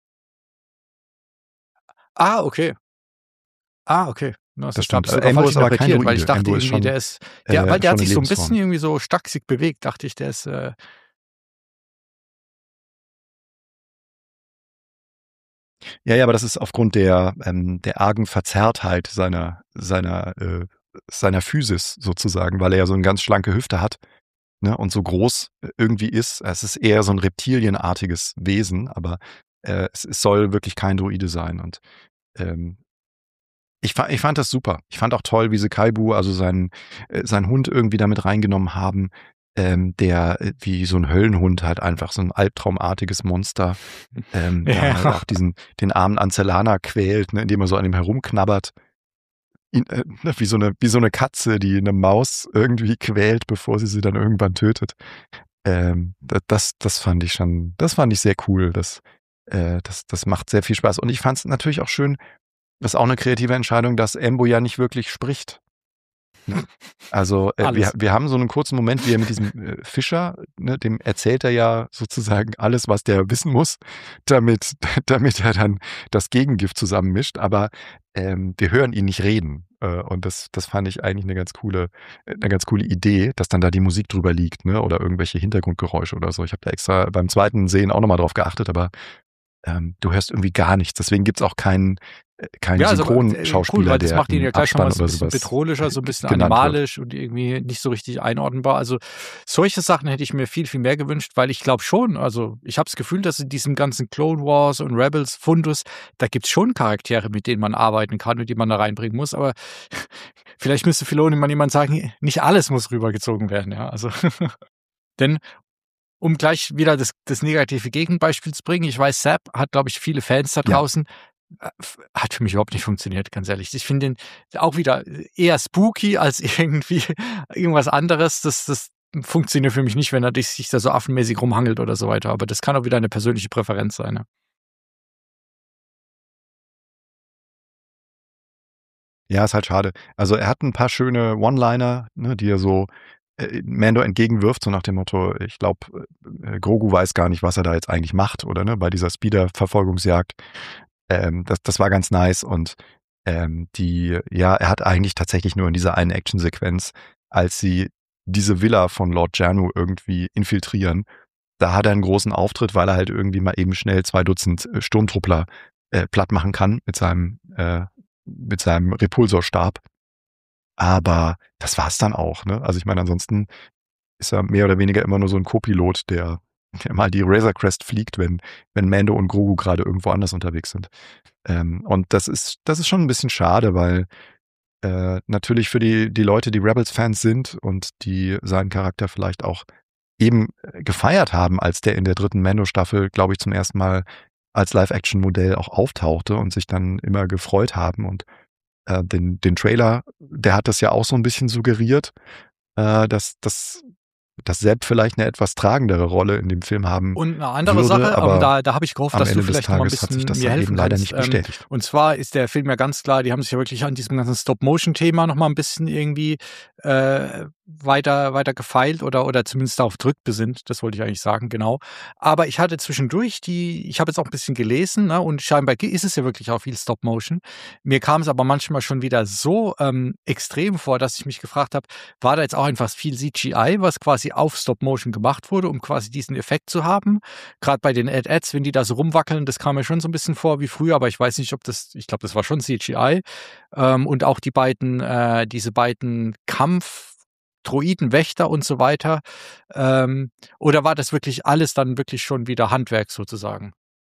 Ah, okay. Ah, okay. Na, Das siehst du, habe stimmt. ich Äh, sogar Embo falsch ist aber kein interpretiert, weil ich Droide. dachte Embo ist irgendwie, schon, der ist der weil äh, der hat schon eine sich so 'n bisschen Lebensform. irgendwie so stachsig bewegt, dachte ich, der ist, äh Ja, ja, aber das ist aufgrund der, ähm, der argen Verzerrtheit seiner, seiner, äh, seiner Physis sozusagen, weil er ja so eine ganz schlanke Hüfte hat, ne, und so groß äh, irgendwie ist. Es ist eher so ein reptilienartiges Wesen, aber äh, es, es soll wirklich kein Droide sein. Und ähm, ich, fa ich fand das super. Ich fand auch toll, wie sie Kaibu, also seinen, äh, seinen Hund irgendwie damit reingenommen haben, ähm, der äh, wie so ein Höllenhund halt einfach so ein albtraumartiges Monster, ähm, da halt ja. auch diesen, den armen Ancelana quält, ne, indem er so an ihm herumknabbert. Ihn, äh, ne, wie so eine, wie so eine Katze, die eine Maus irgendwie quält, bevor sie sie dann irgendwann tötet. Ähm, da- das, das fand ich schon, das fand ich sehr cool. Das, äh, das, das macht sehr viel Spaß. Und ich fand es natürlich auch schön, das ist auch eine kreative Entscheidung, dass Embo ja nicht wirklich spricht. Ne? Also äh, wir, Alles. wir haben so einen kurzen Moment, wie er mit diesem äh, Fischer, ne, dem erzählt er ja sozusagen alles, was der wissen muss, damit, damit er dann das Gegengift zusammenmischt. Aber ähm, wir hören ihn nicht reden. Äh, und das, das fand ich eigentlich eine ganz coole, eine ganz coole Idee, dass dann da die Musik drüber liegt, ne, oder irgendwelche Hintergrundgeräusche oder so. Ich habe da extra beim zweiten Sehen auch nochmal drauf geachtet, aber ähm, du hörst irgendwie gar nichts. Deswegen gibt's auch keinen äh, keinen Ja, also, äh, cool, Synchronschauspieler, weil das der macht ihn im ja gleich noch mal Abspann so 'n oder bisschen sowas bedrohlicher, so 'n äh, bisschen genannt wird. animalisch und irgendwie nicht so richtig einordnbar. Also, solche Sachen hätte ich mir viel, viel mehr gewünscht, weil ich glaube schon, also, ich habe das Gefühl, dass in diesem ganzen Clone Wars und Rebels Fundus, da gibt's schon Charaktere, mit denen man arbeiten kann und die man da reinbringen muss, aber vielleicht müsste Filoni mal jemand sagen, nicht alles muss rübergezogen werden, ja, also denn um gleich wieder das das negative Gegenbeispiel zu bringen, ich weiß, Zapp hat, glaube ich, viele Fans da Ja. draußen. Äh, f hat für mich überhaupt nicht funktioniert, ganz ehrlich. Ich finde den auch wieder eher spooky als irgendwie irgendwas anderes. Das das funktioniert für mich nicht, wenn er dich sich da so affenmäßig rumhangelt oder so weiter, aber das kann auch wieder eine persönliche Präferenz sein, ja. Ja, ist halt schade. Also, er hat ein paar schöne One-Liner, ne, die er so, äh, Mando entgegenwirft, so nach dem Motto, ich glaube, äh, Grogu weiß gar nicht, was er da jetzt eigentlich macht, oder, ne, bei dieser Speeder-Verfolgungsjagd. Ähm, das das war ganz nice und, ähm, die ja, er hat eigentlich tatsächlich nur in dieser einen Actionsequenz, als sie diese Villa von Lord Janu irgendwie infiltrieren, da hat er einen großen Auftritt, weil er halt irgendwie mal eben schnell zwei Dutzend äh, Sturmtruppler äh, platt machen kann mit seinem äh, mit seinem Repulsorstab. Aber das war's dann auch, ne? Also ich meine, ansonsten ist er mehr oder weniger immer nur so ein Co-Pilot, der, der mal die Razor Crest fliegt, wenn, wenn Mando und Grogu gerade irgendwo anders unterwegs sind. Ähm, und das ist, das ist schon ein bisschen schade, weil äh, natürlich für die, die Leute, die Rebels-Fans sind und die seinen Charakter vielleicht auch eben äh, gefeiert haben, als der in der dritten Mando-Staffel, glaube ich, zum ersten Mal als Live-Action-Modell auch auftauchte und sich dann immer gefreut haben. Und äh, den, den Trailer, der hat das ja auch so ein bisschen suggeriert, äh, dass, dass dass Sepp vielleicht eine etwas tragendere Rolle in dem Film haben Und eine andere würde, Sache, aber ähm, da, da habe ich gehofft, am dass du Ende des vielleicht noch mal ein Tages hat sich bisschen das mir dann helfen eben leider kannst. nicht Ähm, bestätigt. und zwar ist der Film ja ganz klar, die haben sich ja wirklich an diesem ganzen Stop-Motion-Thema noch mal ein bisschen irgendwie äh, weiter, weiter gefeilt oder, oder zumindest darauf zurückbesinnt. Das wollte ich eigentlich sagen, genau. Aber ich hatte zwischendurch die, ich habe jetzt auch ein bisschen gelesen, ne, und scheinbar ist es ja wirklich auch viel Stop-Motion. Mir kam es aber manchmal schon wieder so ähm, extrem vor, dass ich mich gefragt habe, war da jetzt auch einfach viel C G I, was quasi auf Stop-Motion gemacht wurde, um quasi diesen Effekt zu haben? Gerade bei den Ad-Ads, wenn die da so rumwackeln, das kam mir schon so ein bisschen vor wie früher, aber ich weiß nicht, ob das, ich glaube, das war schon C G I. Ähm, und auch die beiden, äh, diese beiden Kampf- Droidenwächter und so weiter. Ähm, oder war das wirklich alles dann wirklich schon wieder Handwerk sozusagen?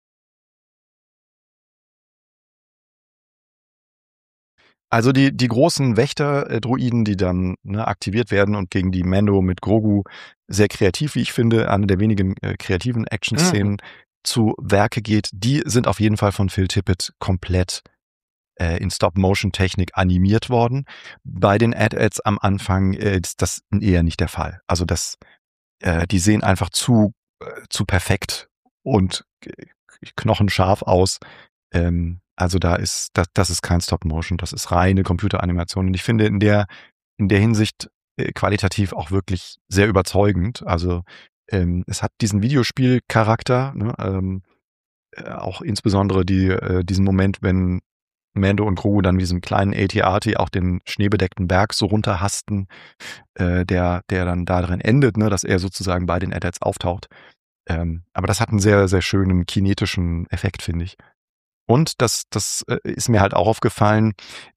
Also die, die großen Wächter-Droiden, die dann ne, aktiviert werden und gegen die Mando mit Grogu sehr kreativ, wie ich finde, eine der wenigen äh, kreativen Action-Szenen Mhm. zu Werke geht, die sind auf jeden Fall von Phil Tippett komplett äh, in Stop-Motion-Technik animiert worden. Bei den Ad-Ads am Anfang äh, ist das eher nicht der Fall. Also das, äh, die sehen einfach zu, äh, zu perfekt und äh, knochenscharf aus. Ähm, also da ist, das, das ist kein Stop-Motion, das ist reine Computeranimation. Und ich finde in der, in der Hinsicht äh, qualitativ auch wirklich sehr überzeugend. Also ähm, es hat diesen Videospielcharakter, ne, ähm, äh, auch insbesondere die, äh, diesen Moment, wenn Mando und Grogu dann mit diesem kleinen A T A T auch den schneebedeckten Berg so runterhasten, äh, der, der dann darin endet, ne, dass er sozusagen bei den Ad-Ads auftaucht. Ähm, aber das hat einen sehr, sehr schönen kinetischen Effekt, finde ich. Und das, das äh, ist mir halt auch aufgefallen,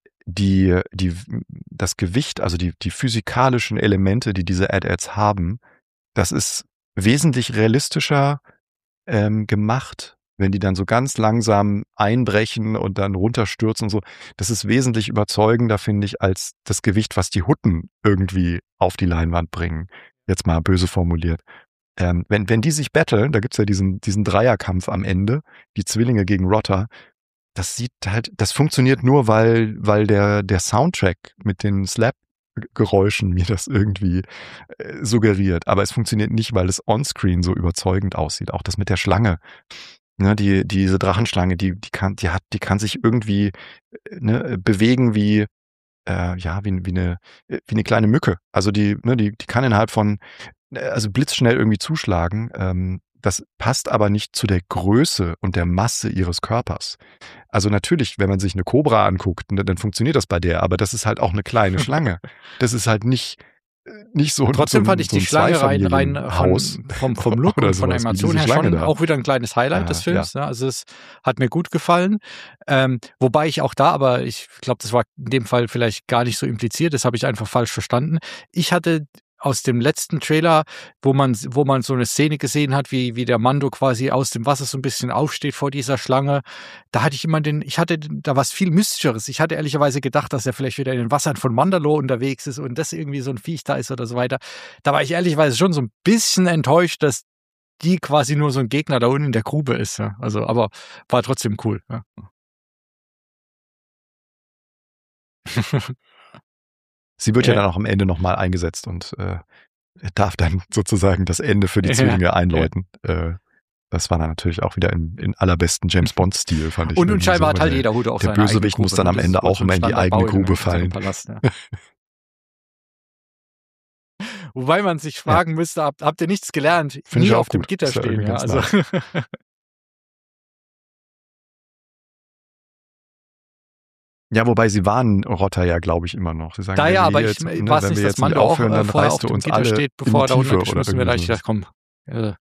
die, die, das Gewicht, also die, die physikalischen Elemente, die diese Ad-Ads haben, das ist wesentlich realistischer ähm, gemacht, wenn die dann so ganz langsam einbrechen und dann runterstürzen und so. Das ist wesentlich überzeugender, finde ich, als das Gewicht, was die Hutten irgendwie auf die Leinwand bringen. Jetzt mal böse formuliert. Ähm, wenn, wenn die sich battlen, da gibt's ja diesen, diesen Dreierkampf am Ende, die Zwillinge gegen Rotter, das sieht halt, das funktioniert nur, weil, weil der, der Soundtrack mit den Slap-Geräuschen mir das irgendwie äh, suggeriert. Aber es funktioniert nicht, weil es onscreen so überzeugend aussieht. Auch das mit der Schlange. Ne, die, diese Drachenschlange, die, die kann, die hat, die kann sich irgendwie äh, ne, bewegen wie, äh, ja, wie, wie eine, wie eine kleine Mücke. Also die, ne, die, die kann innerhalb von, also blitzschnell irgendwie zuschlagen. Ähm, das passt aber nicht zu der Größe und der Masse ihres Körpers. Also natürlich, wenn man sich eine Kobra anguckt, ne, dann funktioniert das bei der, aber das ist halt auch eine kleine Schlange. Das ist halt nicht, nicht so, so Trotzdem fand ein, ich so die ein Schlange rein, rein äh, Zweifamilienhaus von, vom, vom Look oder und von der sowas wie Animation diese her Schlange schon da. auch wieder ein kleines Highlight des Äh, ja. Films. Ne? Also es hat mir gut gefallen. Ähm, wobei ich auch da, aber ich glaube, das war in dem Fall vielleicht gar nicht so impliziert, das habe ich einfach falsch verstanden. Ich hatte aus dem letzten Trailer, wo man, wo man so eine Szene gesehen hat, wie, wie der Mando quasi aus dem Wasser so ein bisschen aufsteht vor dieser Schlange. Da hatte ich immer den, ich hatte da was viel Mystischeres. Ich hatte ehrlicherweise gedacht, dass er vielleicht wieder in den Wassern von Mandalore unterwegs ist und das irgendwie so ein Viech da ist oder so weiter. Da war ich ehrlicherweise schon so ein bisschen enttäuscht, dass die quasi nur so ein Gegner da unten in der Grube ist. Ja. Also, aber war trotzdem cool. Ja. Sie wird ja Ja. dann auch am Ende nochmal eingesetzt und äh, darf dann sozusagen das Ende für die Ja, Zwillinge ja. einläuten. Äh, das war dann natürlich auch wieder in, in allerbesten James Bond-Stil, fand ich. Und, und irgendwie scheinbar so, hat weil halt der, jeder Hut auch der seine eigene Bösewicht Grube. muss dann Ne? am Das Ende ist wohl auch so ein immer in die eigene Standardbau in, Grube in so einem fallen. Palast. Ja. Wobei man sich Ja, fragen müsste, habt, habt ihr nichts gelernt? finde ich Nie auch auf dem gut. Gitter Ist ja stehen. irgendwie Ja, ganz also nice. Ja, wobei sie warnen Rotter ja, glaube ich, immer noch. Sie sagen, da wenn ja, wir aber hier ich jetzt, äh, ne, weiß wenn nicht, wir dass jetzt nicht Mando auch aufhören, äh, dann vorher reißt auf du dem uns Gitter alle steht, in die bevor er da Tiefe oder runtergeschmissen wird. Da irgendwie hab ich so. gedacht, komm. Äh,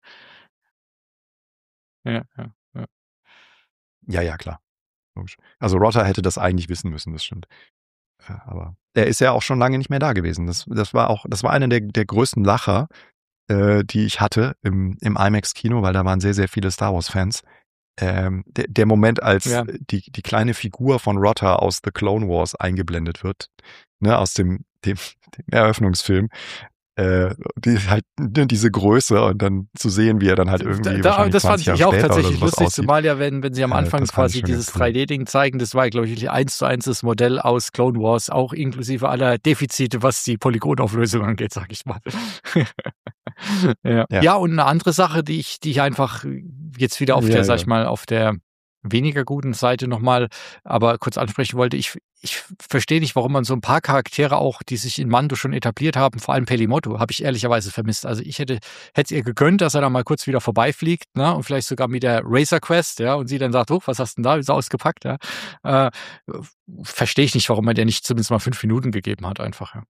ja, ja, ja. Ja, ja, klar. Logisch. Also Rotter hätte das eigentlich wissen müssen, das stimmt. Ja, aber er ist ja auch schon lange nicht mehr da gewesen. Das, das war auch, das war einer der, der größten Lacher, äh, die ich hatte im, im IMAX-Kino, weil da waren sehr, sehr viele Star Wars-Fans. Ähm, der, der Moment, als Ja. die, die kleine Figur von Rotter aus The Clone Wars eingeblendet wird, ne, aus dem, dem, dem Eröffnungsfilm, äh, die halt ne, diese Größe und dann zu sehen, wie er dann halt irgendwie Da, wahrscheinlich das fand zwanzig Jahre ich auch später oder tatsächlich sowas lustig, aussieht. zumal ja, wenn, wenn sie am Äh, Anfang das fand ich quasi schon dieses ganz cool. drei D Ding zeigen, das war, glaube ich, eins zu eins das Modell aus Clone Wars, auch inklusive aller Defizite, was die Polygonauflösung angeht, sag ich mal. Ja. Ja. Ja, und 'ne andere Sache, die ich die ich einfach jetzt wieder auf Ja, der, sage ja. ich mal, auf der weniger guten Seite noch mal aber kurz ansprechen wollte. Ich ich verstehe nicht, warum man so 'n paar Charaktere auch, die sich in Mando schon etabliert haben, vor allem Pelimotto, habe ich ehrlicherweise vermisst. Also, ich hätte hätte es ihr gegönnt, dass er da mal kurz wieder vorbeifliegt, ne, und vielleicht sogar mit der Razor Crest, ja, und sie dann sagt: „Huch, was hast 'n da so ausgepackt?“ Ja. Äh, verstehe ich nicht, warum man der nicht zumindest mal fünf Minuten gegeben hat einfach, ja.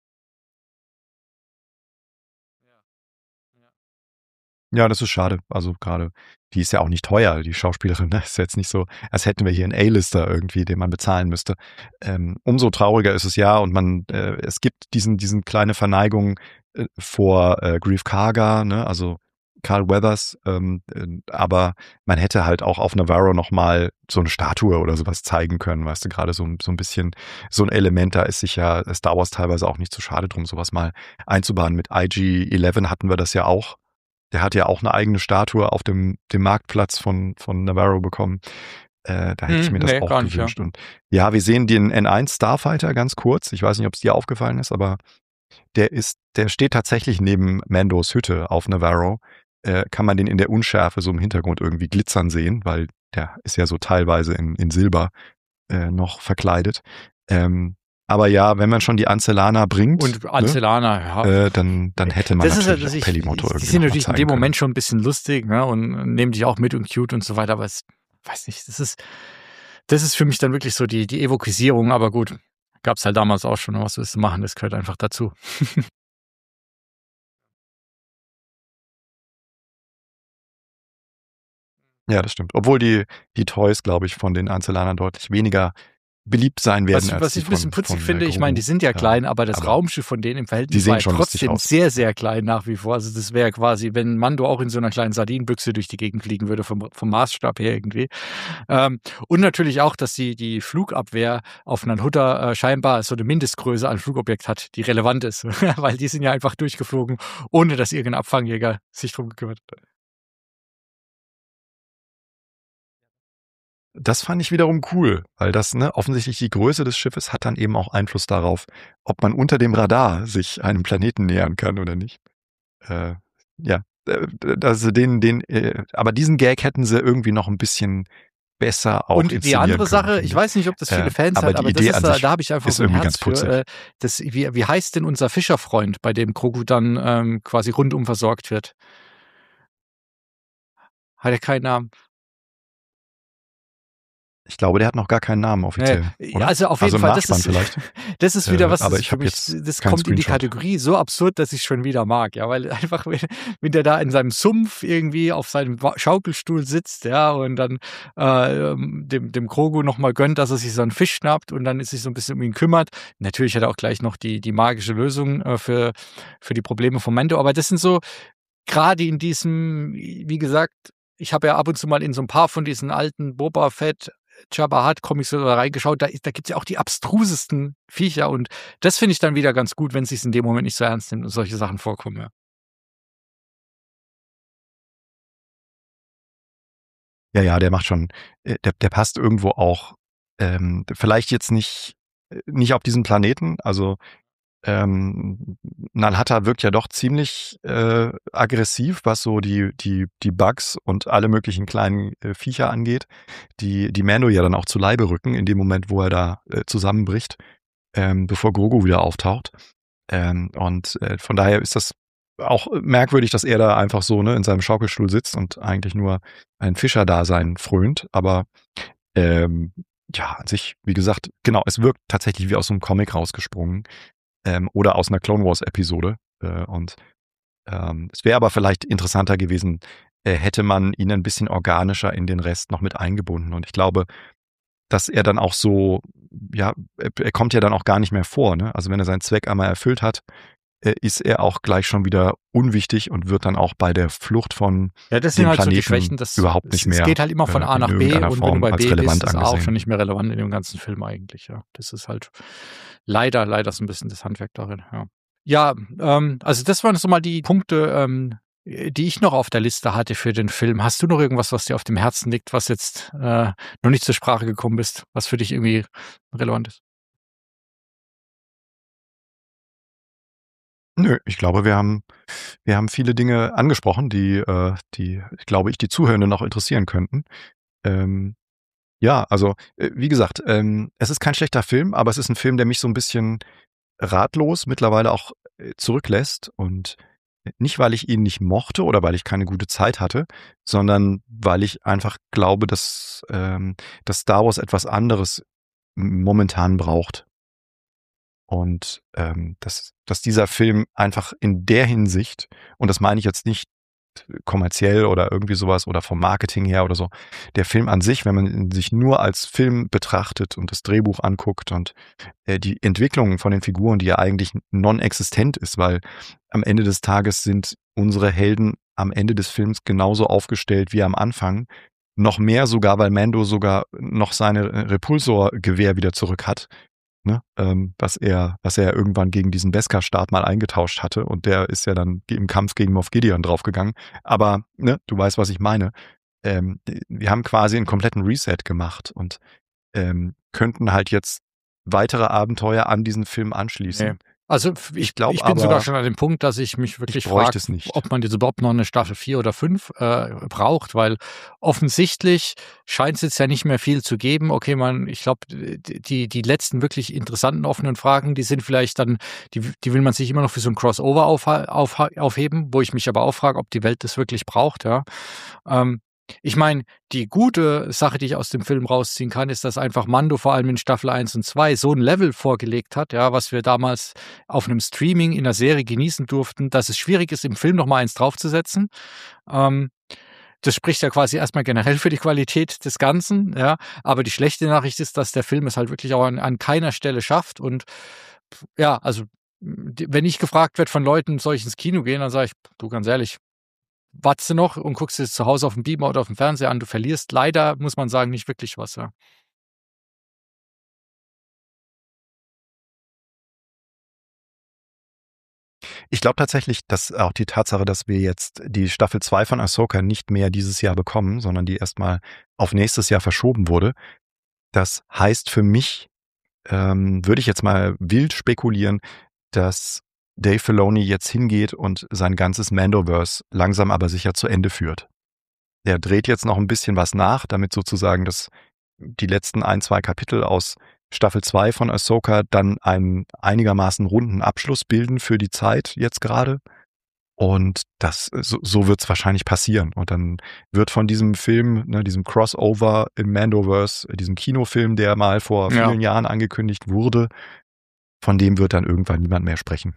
Ja, das ist schade. Also, grade die ist ja auch nicht teuer, die Schauspielerin, ne? Ist jetzt nicht so, als hätten wir hier 'n A-Lister irgendwie, den man bezahlen müsste. Ähm, umso trauriger ist es ja und man äh, es gibt diesen diesen kleine Verneigung, äh, vor, äh, Greef Karga, ne, also Carl Weathers, ähm, äh, aber man hätte halt auch auf Navarro noch mal so 'ne Statue oder so was zeigen können, weißt du? Grade so 'n so 'n bisschen so 'n Element, da ist sich ja Star Wars teilweise auch nicht zu schade drum, so was mal einzubauen. Mit I G elf hatten wir das ja auch. Der hat ja auch 'ne eigene Statue auf dem dem Marktplatz von von Navarro bekommen. Äh, da hätte ich Mhm, mir das ne, auch gar nicht, ja. gewünscht und ja, wir sehen den N eins Starfighter ganz kurz. Ich weiß nicht, ob's dir aufgefallen ist, aber der ist der steht tatsächlich neben Mandos Hütte auf Navarro. Äh, kann man den in der Unschärfe so im Hintergrund irgendwie glitzern sehen, weil der ist ja so teilweise in in Silber, äh, noch verkleidet. Ähm, aber ja, wenn man schon die Ancellaner bringt, Und ne, Ancelana, ja. äh, dann dann hätte man Das ist ja, natürlich dass auch ich Pelimotto die irgendwie sind noch mal natürlich in zeigen dem können. Moment schon 'n bisschen lustig, ne, und nehmen dich auch mit und cute und so weiter, aber es weiß nicht, das ist das ist für mich dann wirklich so die die Evokisierung, aber gut, gab's halt damals auch schon, was willst du machen? Das gehört einfach dazu. Ja, das stimmt. Obwohl die die Toys, glaube ich, von den Ancellanern deutlich weniger beliebt sein Was werden ich als was die ich 'n bisschen von putzig von, äh, finde, ich meine, Grogu. die sind ja Ähm, klein, aber das aber Raumschiff von denen im die Verhältnis war sehen ja schon lustig trotzdem aus. sehr, sehr klein nach wie vor. Also, das wäre quasi, wenn Mando auch in so 'ner kleinen Sardinenbüchse durch die Gegend fliegen würde vom vom Maßstab her irgendwie. Ähm, und natürlich auch, dass die die Flugabwehr auf Nal-Hutta, äh, scheinbar so 'ne Mindestgröße an Flugobjekt hat, die relevant ist, weil die sind ja einfach durchgeflogen, ohne dass irgend 'n Abfangjäger sich drum gekümmert hat. Das fand ich wiederum cool, weil das, ne, offensichtlich die Größe des Schiffes hat dann eben auch Einfluss darauf, ob man unter dem Radar sich einem Planeten nähern kann oder nicht. Äh, ja, äh, d also den den, äh aber diesen Gag hätten sie irgendwie noch 'n bisschen besser auch Und die inszenieren andere können, Sache, ich finde ich. weiß nicht, ob das Äh, viele Fans aber hat, die aber das Idee ist an da sich da habe ich einfach ist so 'n irgendwie Herz ganz für. putzig. Äh, das wie wie heißt denn unser Fischerfreund, bei dem Grogu dann, ähm, quasi rundum versorgt wird? Hat er keinen Namen? Ich glaube, der hat noch gar keinen Namen Ne, offiziell, äh, oder? also auf Also jeden im Fall, das Nachspann ist vielleicht. das ist wieder Äh, was, das aber ist ich für habe mich jetzt das keinen kommt in die Screenshot. Kategorie so absurd, dass ich's schon wieder mag, ja, weil einfach, wenn wenn der da in seinem Sumpf irgendwie auf seinem wa Schaukelstuhl sitzt, ja, und dann, äh, ähm, dem dem Grogu noch mal gönnt, dass er sich so 'n Fisch schnappt und dann sich so 'n bisschen um ihn kümmert. Natürlich hat er auch gleich noch die die magische Lösung, äh, für für die Probleme von Mando, aber das sind so grade in diesem wie gesagt, ich habe ja ab und zu mal in so 'n paar von diesen alten Boba Fett, Jabba Hutt Comics so reingeschaut, da ist da gibt's ja auch die abstrusesten Viecher und das finde ich dann wieder ganz gut, wenn sich's in dem Moment nicht so ernst nimmt und solche Sachen vorkommen, ja. Ja, ja, der macht schon äh, der der passt irgendwo auch, ähm, vielleicht jetzt nicht äh, nicht auf diesem Planeten. Also, ähm, Nal-Hutta wirkt ja doch ziemlich, äh, aggressiv, was so die die die Bugs und alle möglichen kleinen, äh, Viecher angeht, die die Mando ja dann auch zu Leibe rücken in dem Moment, wo er da, äh, zusammenbricht, ähm, bevor Grogu wieder auftaucht. Ähm, und, äh, von daher ist das auch merkwürdig, dass er da einfach so, ne, in seinem Schaukelstuhl sitzt und eigentlich nur ein Fischerdasein frönt. Aber, ähm, ja, an sich, wie gesagt, genau, es wirkt tatsächlich wie aus so 'nem Comic rausgesprungen, ähm, oder aus 'ner Clone Wars Episode. Äh, und, ähm, es wäre aber vielleicht interessanter gewesen, äh, hätte man ihn 'n bisschen organischer in den Rest noch mit eingebunden. Und ich glaube, dass er dann auch so ja, er er kommt ja dann auch gar nicht mehr vor, ne? Also, wenn er seinen Zweck einmal erfüllt hat, äh, ist er auch gleich schon wieder unwichtig und wird dann auch bei der Flucht von Ja, das sind dem halt so die Planeten Schwächen, das überhaupt es nicht es mehr, geht halt immer von äh, A in nach B irgendeiner und wenn du Form bei als B bist, relevant ist A auch schon angesehen. nicht mehr relevant in dem ganzen Film eigentlich, ja. Das ist halt leider leider so 'n bisschen das Handwerk darin, ja. Ja, ähm, also das waren so mal die Punkte, ähm, äh, die ich noch auf der Liste hatte für den Film. Hast du noch irgendwas, was dir auf dem Herzen liegt, was jetzt, äh, noch nicht zur Sprache gekommen bist, was für dich irgendwie relevant ist? Nö, ich glaube, wir haben wir haben viele Dinge angesprochen, die, äh die, glaube ich, die Zuhörenden noch interessieren könnten. Ähm, ja, also, äh, wie gesagt, ähm, es ist kein schlechter Film, aber es ist 'n Film, der mich so 'n bisschen ratlos mittlerweile auch, äh, zurücklässt und nicht, weil ich ihn nicht mochte oder weil ich keine gute Zeit hatte, sondern weil ich einfach glaube, dass, ähm dass Star Wars etwas anderes m momentan braucht. Und, ähm, dass dass dieser Film einfach in der Hinsicht und das meine ich jetzt nicht kommerziell oder irgendwie so was oder vom Marketing her oder so. Der Film an sich, wenn man ihn sich nur als Film betrachtet und das Drehbuch anguckt und, äh, die Entwicklung von den Figuren, die ja eigentlich non-existent ist, weil am Ende des Tages sind unsere Helden am Ende des Films genauso aufgestellt wie am Anfang. Noch mehr sogar, weil Mando sogar noch seine R Repulsor-Gewehr wieder zurück hat, ne? Ähm, was er was er irgendwann gegen diesen Beskar-Stab mal eingetauscht hatte und der ist ja dann im Kampf gegen Moff Gideon draufgegangen. Aber, ne, du weißt, was ich meine. Ähm, d wir haben quasi 'n kompletten Reset gemacht und, ähm, könnten halt jetzt weitere Abenteuer an diesen Film Ne. anschließen. Also, f Ich ich glaube ich bin sogar aber schon an dem Punkt, dass ich mich ich wirklich bräuchte frage, es nicht. ob man jetzt überhaupt noch 'ne Staffel vier oder fünf, äh, braucht, weil offensichtlich scheint's jetzt ja nicht mehr viel zu geben. Okay, man ich glaube, d die die letzten wirklich interessanten offenen Fragen, die sind vielleicht dann die w die will man sich immer noch für so 'n Crossover aufha aufha aufheben, wo ich mich aber auch frage, ob die Welt das wirklich braucht, ja. Ähm, ich meine, die gute Sache, die ich aus dem Film rausziehen kann, ist, dass einfach Mando vor allem in Staffel eins und zwei so 'n Level vorgelegt hat, ja, was wir damals auf 'nem Streaming in 'ner Serie genießen durften, dass es schwierig ist, im Film noch mal eins draufzusetzen. Ähm, das spricht ja quasi erst mal generell für die Qualität des Ganzen, ja. Aber die schlechte Nachricht ist, dass der Film es halt wirklich auch an an keiner Stelle schafft und ja, also, d wenn ich gefragt werde von Leuten: „Soll ich ins Kino gehen?“ Dann sage ich: „Du, ganz ehrlich, warte noch und guckst dir's zu Hause aufm Beamer oder aufm Fernseher an. Du verlierst leider, muss man sagen, nicht wirklich was, ja.“ Ich glaube tatsächlich, dass auch die Tatsache, dass wir jetzt die Staffel zwei von Ahsoka nicht mehr dieses Jahr bekommen, sondern die erst mal auf nächstes Jahr verschoben wurde. Das heißt für mich, ähm, würde ich jetzt mal wild spekulieren, dass Dave Filoni jetzt hingeht und sein ganzes Mandoverse langsam aber sicher zu Ende führt. Er dreht jetzt noch 'n bisschen was nach, damit sozusagen das die letzten ein, zwei Kapitel aus Staffel zwei von Ahsoka dann einen einigermaßen runden Abschluss bilden für die Zeit jetzt grade. Und das so so wird's wahrscheinlich passieren. Und dann wird von diesem Film, ne, diesem Crossover im Mandoverse, diesem Kinofilm, der mal vor Ja. vielen Jahren angekündigt wurde, von dem wird dann irgendwann niemand mehr sprechen.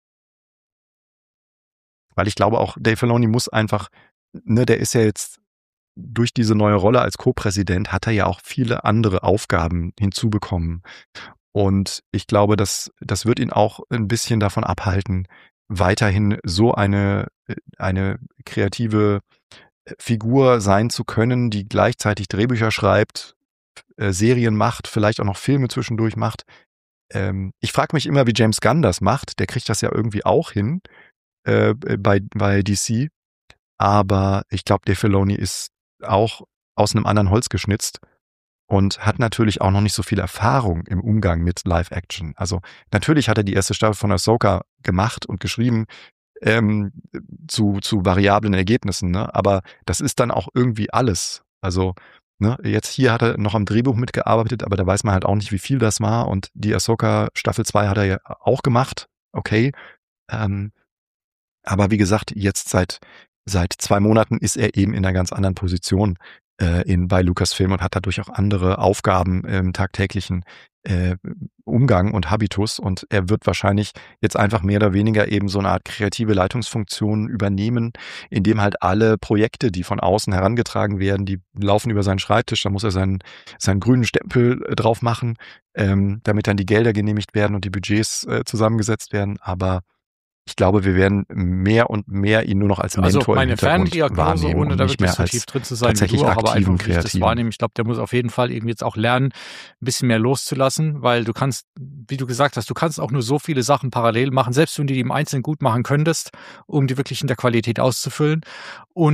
Weil ich glaube auch, Dave Filoni muss einfach ne, der ist ja jetzt durch diese neue Rolle als Co-Präsident hat er ja auch viele andere Aufgaben hinzubekommen. Und ich glaube, das das wird ihn auch 'n bisschen davon abhalten, weiterhin so eine äh, eine kreative, äh, Figur sein zu können, die gleichzeitig Drehbücher schreibt, äh, Serien macht, vielleicht auch noch Filme zwischendurch macht. Ähm, ich frage mich immer, wie James Gunn das macht. Der kriegt das ja irgendwie auch hin, äh, bei bei D C. Aber ich glaube, Dave Filoni ist auch aus 'nem anderen Holz geschnitzt und hat natürlich auch noch nicht so viel Erfahrung im Umgang mit Live Action. Also, natürlich hat er die erste Staffel von Ahsoka gemacht und geschrieben, ähm, zu zu variablen Ergebnissen, ne? Aber das ist dann auch irgendwie alles. Also, ne, jetzt hier hat er noch am Drehbuch mitgearbeitet, aber da weiß man halt auch nicht, wie viel das war. Und die Ahsoka Staffel zwei hat er ja auch gemacht, okay. Ähm, aber wie gesagt, jetzt seit seit zwei Monaten ist er eben in 'ner ganz anderen Position, äh, in bei Lucasfilm und hat dadurch auch andere Aufgaben im tagtäglichen, äh, Umgang und Habitus. Und er wird wahrscheinlich jetzt einfach mehr oder weniger eben so 'ne Art kreative Leitungsfunktion übernehmen, indem halt alle Projekte, die von außen herangetragen werden, die laufen über seinen Schreibtisch. Da muss er seinen seinen grünen Stempel, äh, drauf machen, ähm, damit dann die Gelder genehmigt werden und die Budgets, äh, zusammengesetzt werden. Aber ich glaube, wir werden mehr und mehr ihn nur noch als Also, Mentor im meine Hintergrund Ferndiagnose, wahrnehmen ohne und da nicht wirklich mehr so tief als drin zu sein wie tatsächlich du auch, aber aktiven einfach, wie ich das Kreativen. wahrnehme. Ich glaube, der muss auf jeden Fall irgendwie jetzt auch lernen, 'n bisschen mehr loszulassen, weil du kannst, wie du gesagt hast, du kannst auch nur so viele Sachen parallel machen, selbst wenn du die im Einzelnen gut machen könntest, um die wirklich in der Qualität auszufüllen. Und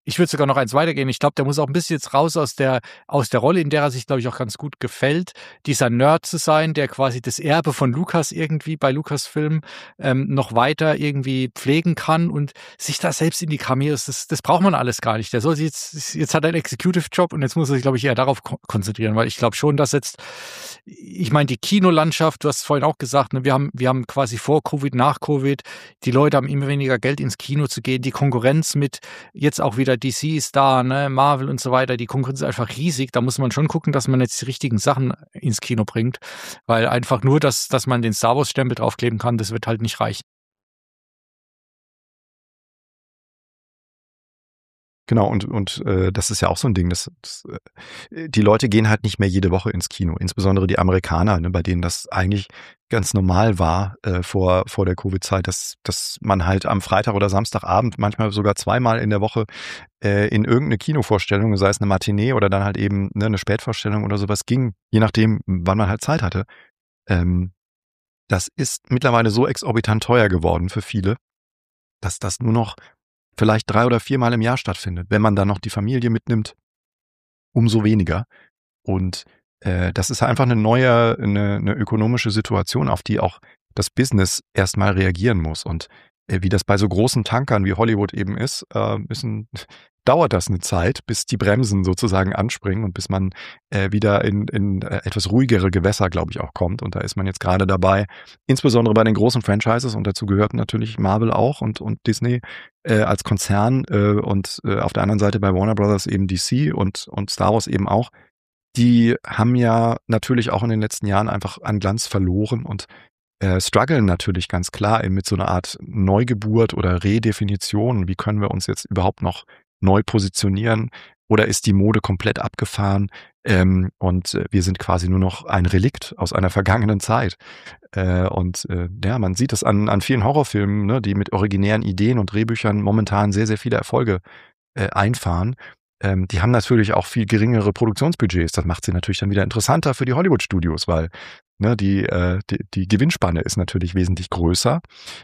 Ich würde sogar noch eins weitergehen. Ich glaube, der muss auch ein bisschen jetzt raus aus der aus der Rolle, in der er sich, glaube ich, auch ganz gut gefällt, dieser Nerd zu sein, der quasi das Erbe von Lucas irgendwie bei Lucasfilm ähm, noch weiter irgendwie pflegen kann und sich da selbst in die Cameos, das, das braucht man alles gar nicht. Der soll sich jetzt, jetzt hat er einen Executive-Job und jetzt muss er sich, glaube ich, eher darauf ko- konzentrieren, weil ich glaube schon, dass jetzt, ich meine, die Kinolandschaft, du hast es vorhin auch gesagt, ne, wir haben, wir haben quasi vor Covid, nach Covid, die Leute haben immer weniger Geld ins Kino zu gehen, die Konkurrenz mit jetzt auch wieder D C ist da, ne, Marvel und so weiter, die Konkurrenz ist einfach riesig. Da muss man schon gucken, dass man jetzt die richtigen Sachen ins Kino bringt, weil einfach nur, dass, dass man den Star Wars Stempel draufkleben kann, das wird halt nicht reichen. Genau, und, und äh, das ist ja auch so ein Ding, dass, dass äh, die Leute gehen halt nicht mehr jede Woche ins Kino, insbesondere die Amerikaner, ne, bei denen das eigentlich ganz normal war äh, vor, vor der Covid-Zeit, dass, dass man halt am Freitag oder Samstagabend, manchmal sogar zweimal in der Woche äh, in irgendeine Kinovorstellung, sei es eine Matinee oder dann halt eben ne, eine Spätvorstellung oder sowas ging, je nachdem, wann man halt Zeit hatte. Ähm, das ist mittlerweile so exorbitant teuer geworden für viele, dass das nur noch vielleicht drei oder viermal im Jahr stattfindet. Wenn man dann noch die Familie mitnimmt, umso weniger. Und äh, das ist einfach eine neue, eine, eine ökonomische Situation, auf die auch das Business erstmal reagieren muss. Und äh, wie das bei so großen Tankern wie Hollywood eben ist, äh, müssen, dauert das eine Zeit, bis die Bremsen sozusagen anspringen und bis man äh, wieder in, in äh, etwas ruhigere Gewässer, glaube ich, auch kommt. Und da ist man jetzt gerade dabei, insbesondere bei den großen Franchises, und dazu gehört natürlich Marvel auch und, und Disney äh, als Konzern äh, und äh, auf der anderen Seite bei Warner Brothers eben D C und, und Star Wars eben auch. Die haben ja natürlich auch in den letzten Jahren einfach an Glanz verloren und äh, strugglen natürlich ganz klar eben mit so einer Art Neugeburt oder Redefinition. Wie können wir uns jetzt überhaupt noch neu positionieren? Oder ist die Mode komplett abgefahren ähm, und äh, wir sind quasi nur noch ein Relikt aus einer vergangenen Zeit? Äh, und äh, ja, man sieht es an, an vielen Horrorfilmen, ne, die mit originären Ideen und Drehbüchern momentan sehr, sehr viele Erfolge äh, einfahren. Ähm, die haben natürlich auch viel geringere Produktionsbudgets. Das macht sie natürlich dann wieder interessanter für die Hollywood-Studios, weil ne, die, äh, die, die Gewinnspanne ist natürlich wesentlich größer.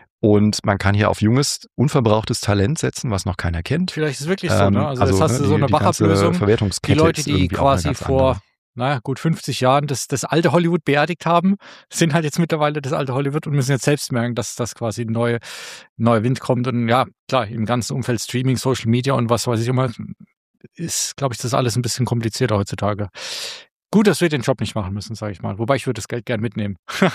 Und man kann hier auf junges, unverbrauchtes Talent setzen, was noch keiner kennt. Vielleicht ist es wirklich so, ne? Ähm, Also, also jetzt hast ne, du so die, eine die ganze Wachablösung. Die Verwertungskette Leute, ist die irgendwie auch eine quasi ganz vor, andere. naja, gut fünfzig Jahren das, das alte Hollywood beerdigt haben, sind halt jetzt mittlerweile das alte Hollywood und müssen jetzt selbst merken, dass das quasi ein neuer neue Wind kommt. Und ja, klar, im ganzen Umfeld Streaming, Social Media und was weiß ich immer, ist, glaube ich, das alles ein bisschen komplizierter heutzutage. Gut, dass wir den Job nicht machen müssen, sage ich mal. Wobei ich würde das Geld gern mitnehmen.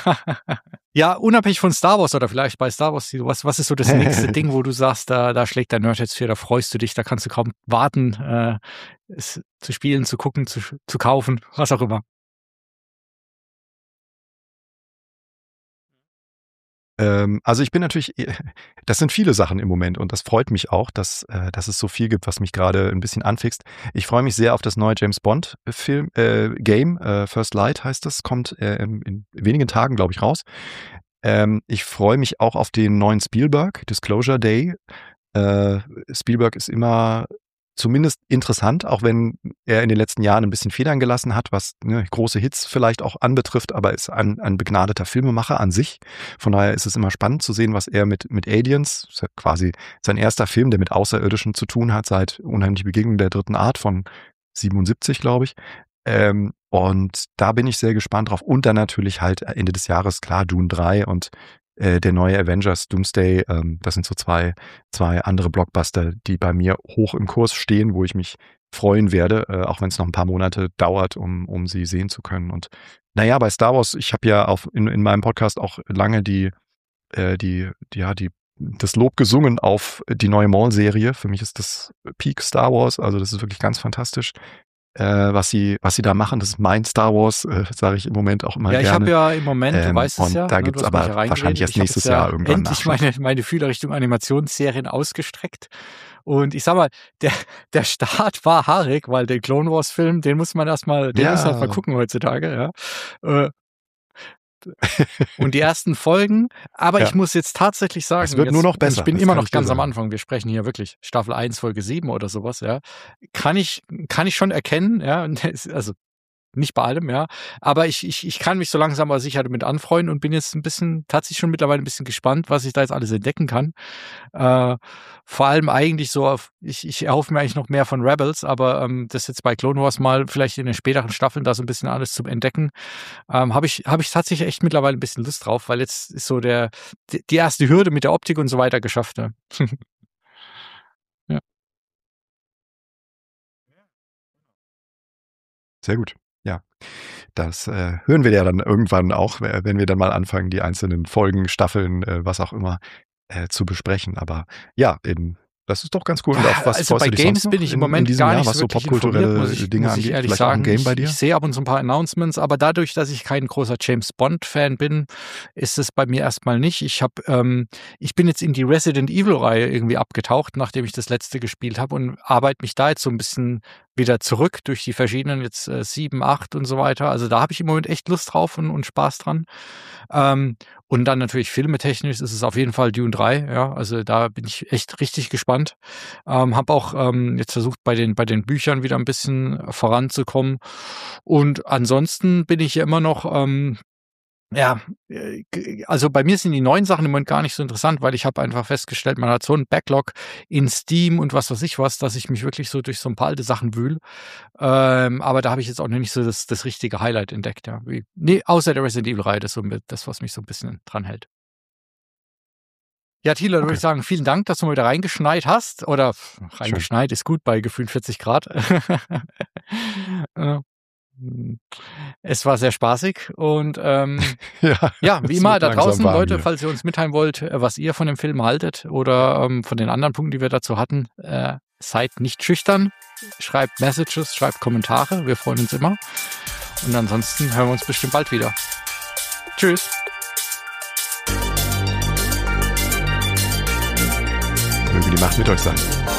Ja, unabhängig von Star Wars oder vielleicht bei Star Wars, was, was ist so das nächste Ding, wo du sagst, da, da schlägt dein Nerd jetzt für, da freust du dich, da kannst du kaum warten, äh, es zu spielen, zu gucken, zu, zu kaufen, was auch immer. Ähm, also ich bin natürlich, das sind viele Sachen im Moment und das freut mich auch, dass, äh, dass es so viel gibt, was mich gerade ein bisschen anfixt. Ich freue mich sehr auf das neue James Bond Film, äh, Game, äh, First Light heißt das, kommt äh, in, in wenigen Tagen, glaube ich, raus. Ähm, ich freue mich auch auf den neuen Spielberg, Disclosure Day. Äh, Spielberg ist immer zumindest interessant, auch wenn er in den letzten Jahren ein bisschen Federn gelassen hat, was ne, große Hits vielleicht auch anbetrifft, aber ist ein, ein begnadeter Filmemacher an sich. Von daher ist es immer spannend zu sehen, was er mit, mit Aliens, ist ja quasi sein erster Film, der mit Außerirdischen zu tun hat, seit Unheimliche Begegnung der dritten Art von siebenundsiebzig, glaube ich. Ähm, und da bin ich sehr gespannt drauf. Und dann natürlich halt Ende des Jahres, klar, Dune drei und äh, der neue Avengers Doomsday. Ähm, das sind so zwei, zwei andere Blockbuster, die bei mir hoch im Kurs stehen, wo ich mich freuen werde, äh, auch wenn es noch ein paar Monate dauert, um, um sie sehen zu können. Und naja, bei Star Wars, ich habe ja auf, in, in meinem Podcast auch lange die, äh, die, die, ja, die das Lob gesungen auf die neue Maul-Serie. Für mich ist das Peak Star Wars, also das ist wirklich ganz fantastisch. Äh, was sie, was sie da machen, das ist mein Star Wars, äh, sage ich im Moment auch immer Ja, ich gerne. habe ja im Moment, du Ähm, weißt es und ja, da ne, gibt's du hast mich aber ja reingeredet. wahrscheinlich erst Ich habe nächstes jetzt ja Jahr irgendwann endlich Nachschub. meine, meine Fühler Richtung Animationsserien ausgestreckt. Und ich sag mal, der, der Start war haarig, weil den Clone Wars Film, den muss man erstmal, den muss man halt mal Ja. gucken heutzutage, ja. Äh, Und die ersten Folgen, aber Ja. ich muss jetzt tatsächlich sagen, Es wird jetzt, nur noch und besser, ich bin das immer kann noch ich dir ganz am sagen. Anfang, wir sprechen hier wirklich Staffel eins, Folge sieben oder sowas, ja, kann ich, kann ich schon erkennen, ja, und es- also nicht bei allem, ja. Aber ich, ich, ich kann mich so langsam aber sicher damit anfreunden und bin jetzt ein bisschen, tatsächlich schon mittlerweile ein bisschen gespannt, was ich da jetzt alles entdecken kann. Äh, vor allem eigentlich so auf, ich, ich erhoffe mir eigentlich noch mehr von Rebels, aber ähm, das jetzt bei Clone Wars mal vielleicht in den späteren Staffeln da so ein bisschen alles zu entdecken, ähm, habe ich, habe ich tatsächlich echt mittlerweile ein bisschen Lust drauf, weil jetzt ist so der, die, die erste Hürde mit der Optik und so weiter geschafft. Ja. Ja. Sehr gut. Ja, das äh, hören wir ja dann irgendwann auch, äh, wenn wir dann mal anfangen, die einzelnen Folgen, Staffeln, äh, was auch immer, äh, zu besprechen. Aber ja, eben, das ist doch ganz cool. Und auf was Also freust bei du dich Games sonst noch bin ich im in, Moment in diesem gar Jahr, nicht was so so wirklich informiert, muss popkulturelle ich, Dinge muss ich angeht? ehrlich Vielleicht auch ein sagen. Game Ich, bei dir? ich sehe ab und zu ein paar Announcements, aber dadurch, dass ich kein großer James Bond-Fan bin, ist es bei mir erstmal nicht. Ich habe, ähm, ich bin jetzt in die Resident Evil-Reihe irgendwie abgetaucht, nachdem ich das letzte gespielt habe und arbeite mich da jetzt so ein bisschen wieder zurück durch die verschiedenen jetzt äh, sieben, acht und so weiter. Also da habe ich im Moment echt Lust drauf und, und Spaß dran. Ähm, und dann natürlich filmetechnisch ist es auf jeden Fall Dune drei. Ja, also da bin ich echt richtig gespannt. Ähm, habe auch ähm, jetzt versucht, bei den, bei den Büchern wieder ein bisschen voranzukommen. Und ansonsten bin ich ja immer noch, ähm, ja, äh, g- also bei mir sind die neuen Sachen im Moment gar nicht so interessant, weil ich habe einfach festgestellt, man hat so einen Backlog in Steam und was weiß ich was, dass ich mich wirklich so durch so ein paar alte Sachen wühle. Ähm, aber da habe ich jetzt auch noch nicht so das, das richtige Highlight entdeckt. Ja. Wie, nee, außer der Resident Evil-Reihe, das ist so mit- das, was mich so ein bisschen dran hält. Ja, Thilo, dann würde Okay, ich sagen, vielen Dank, dass du mal wieder reingeschneit hast. Oder pff, schön. reingeschneit ist gut bei gefühlt vierzig Grad. Äh, Es war sehr spaßig und ähm, Ja, ja, wie es immer wird da langsam draußen, warm Leute, hier. falls ihr uns mitteilen wollt, äh, was ihr von dem Film haltet oder ähm, von den anderen Punkten, die wir dazu hatten, äh, seid nicht schüchtern, schreibt Messages, schreibt Kommentare, wir freuen uns immer. Und ansonsten hören wir uns bestimmt bald wieder. Tschüss. Möge die Macht mit euch sein.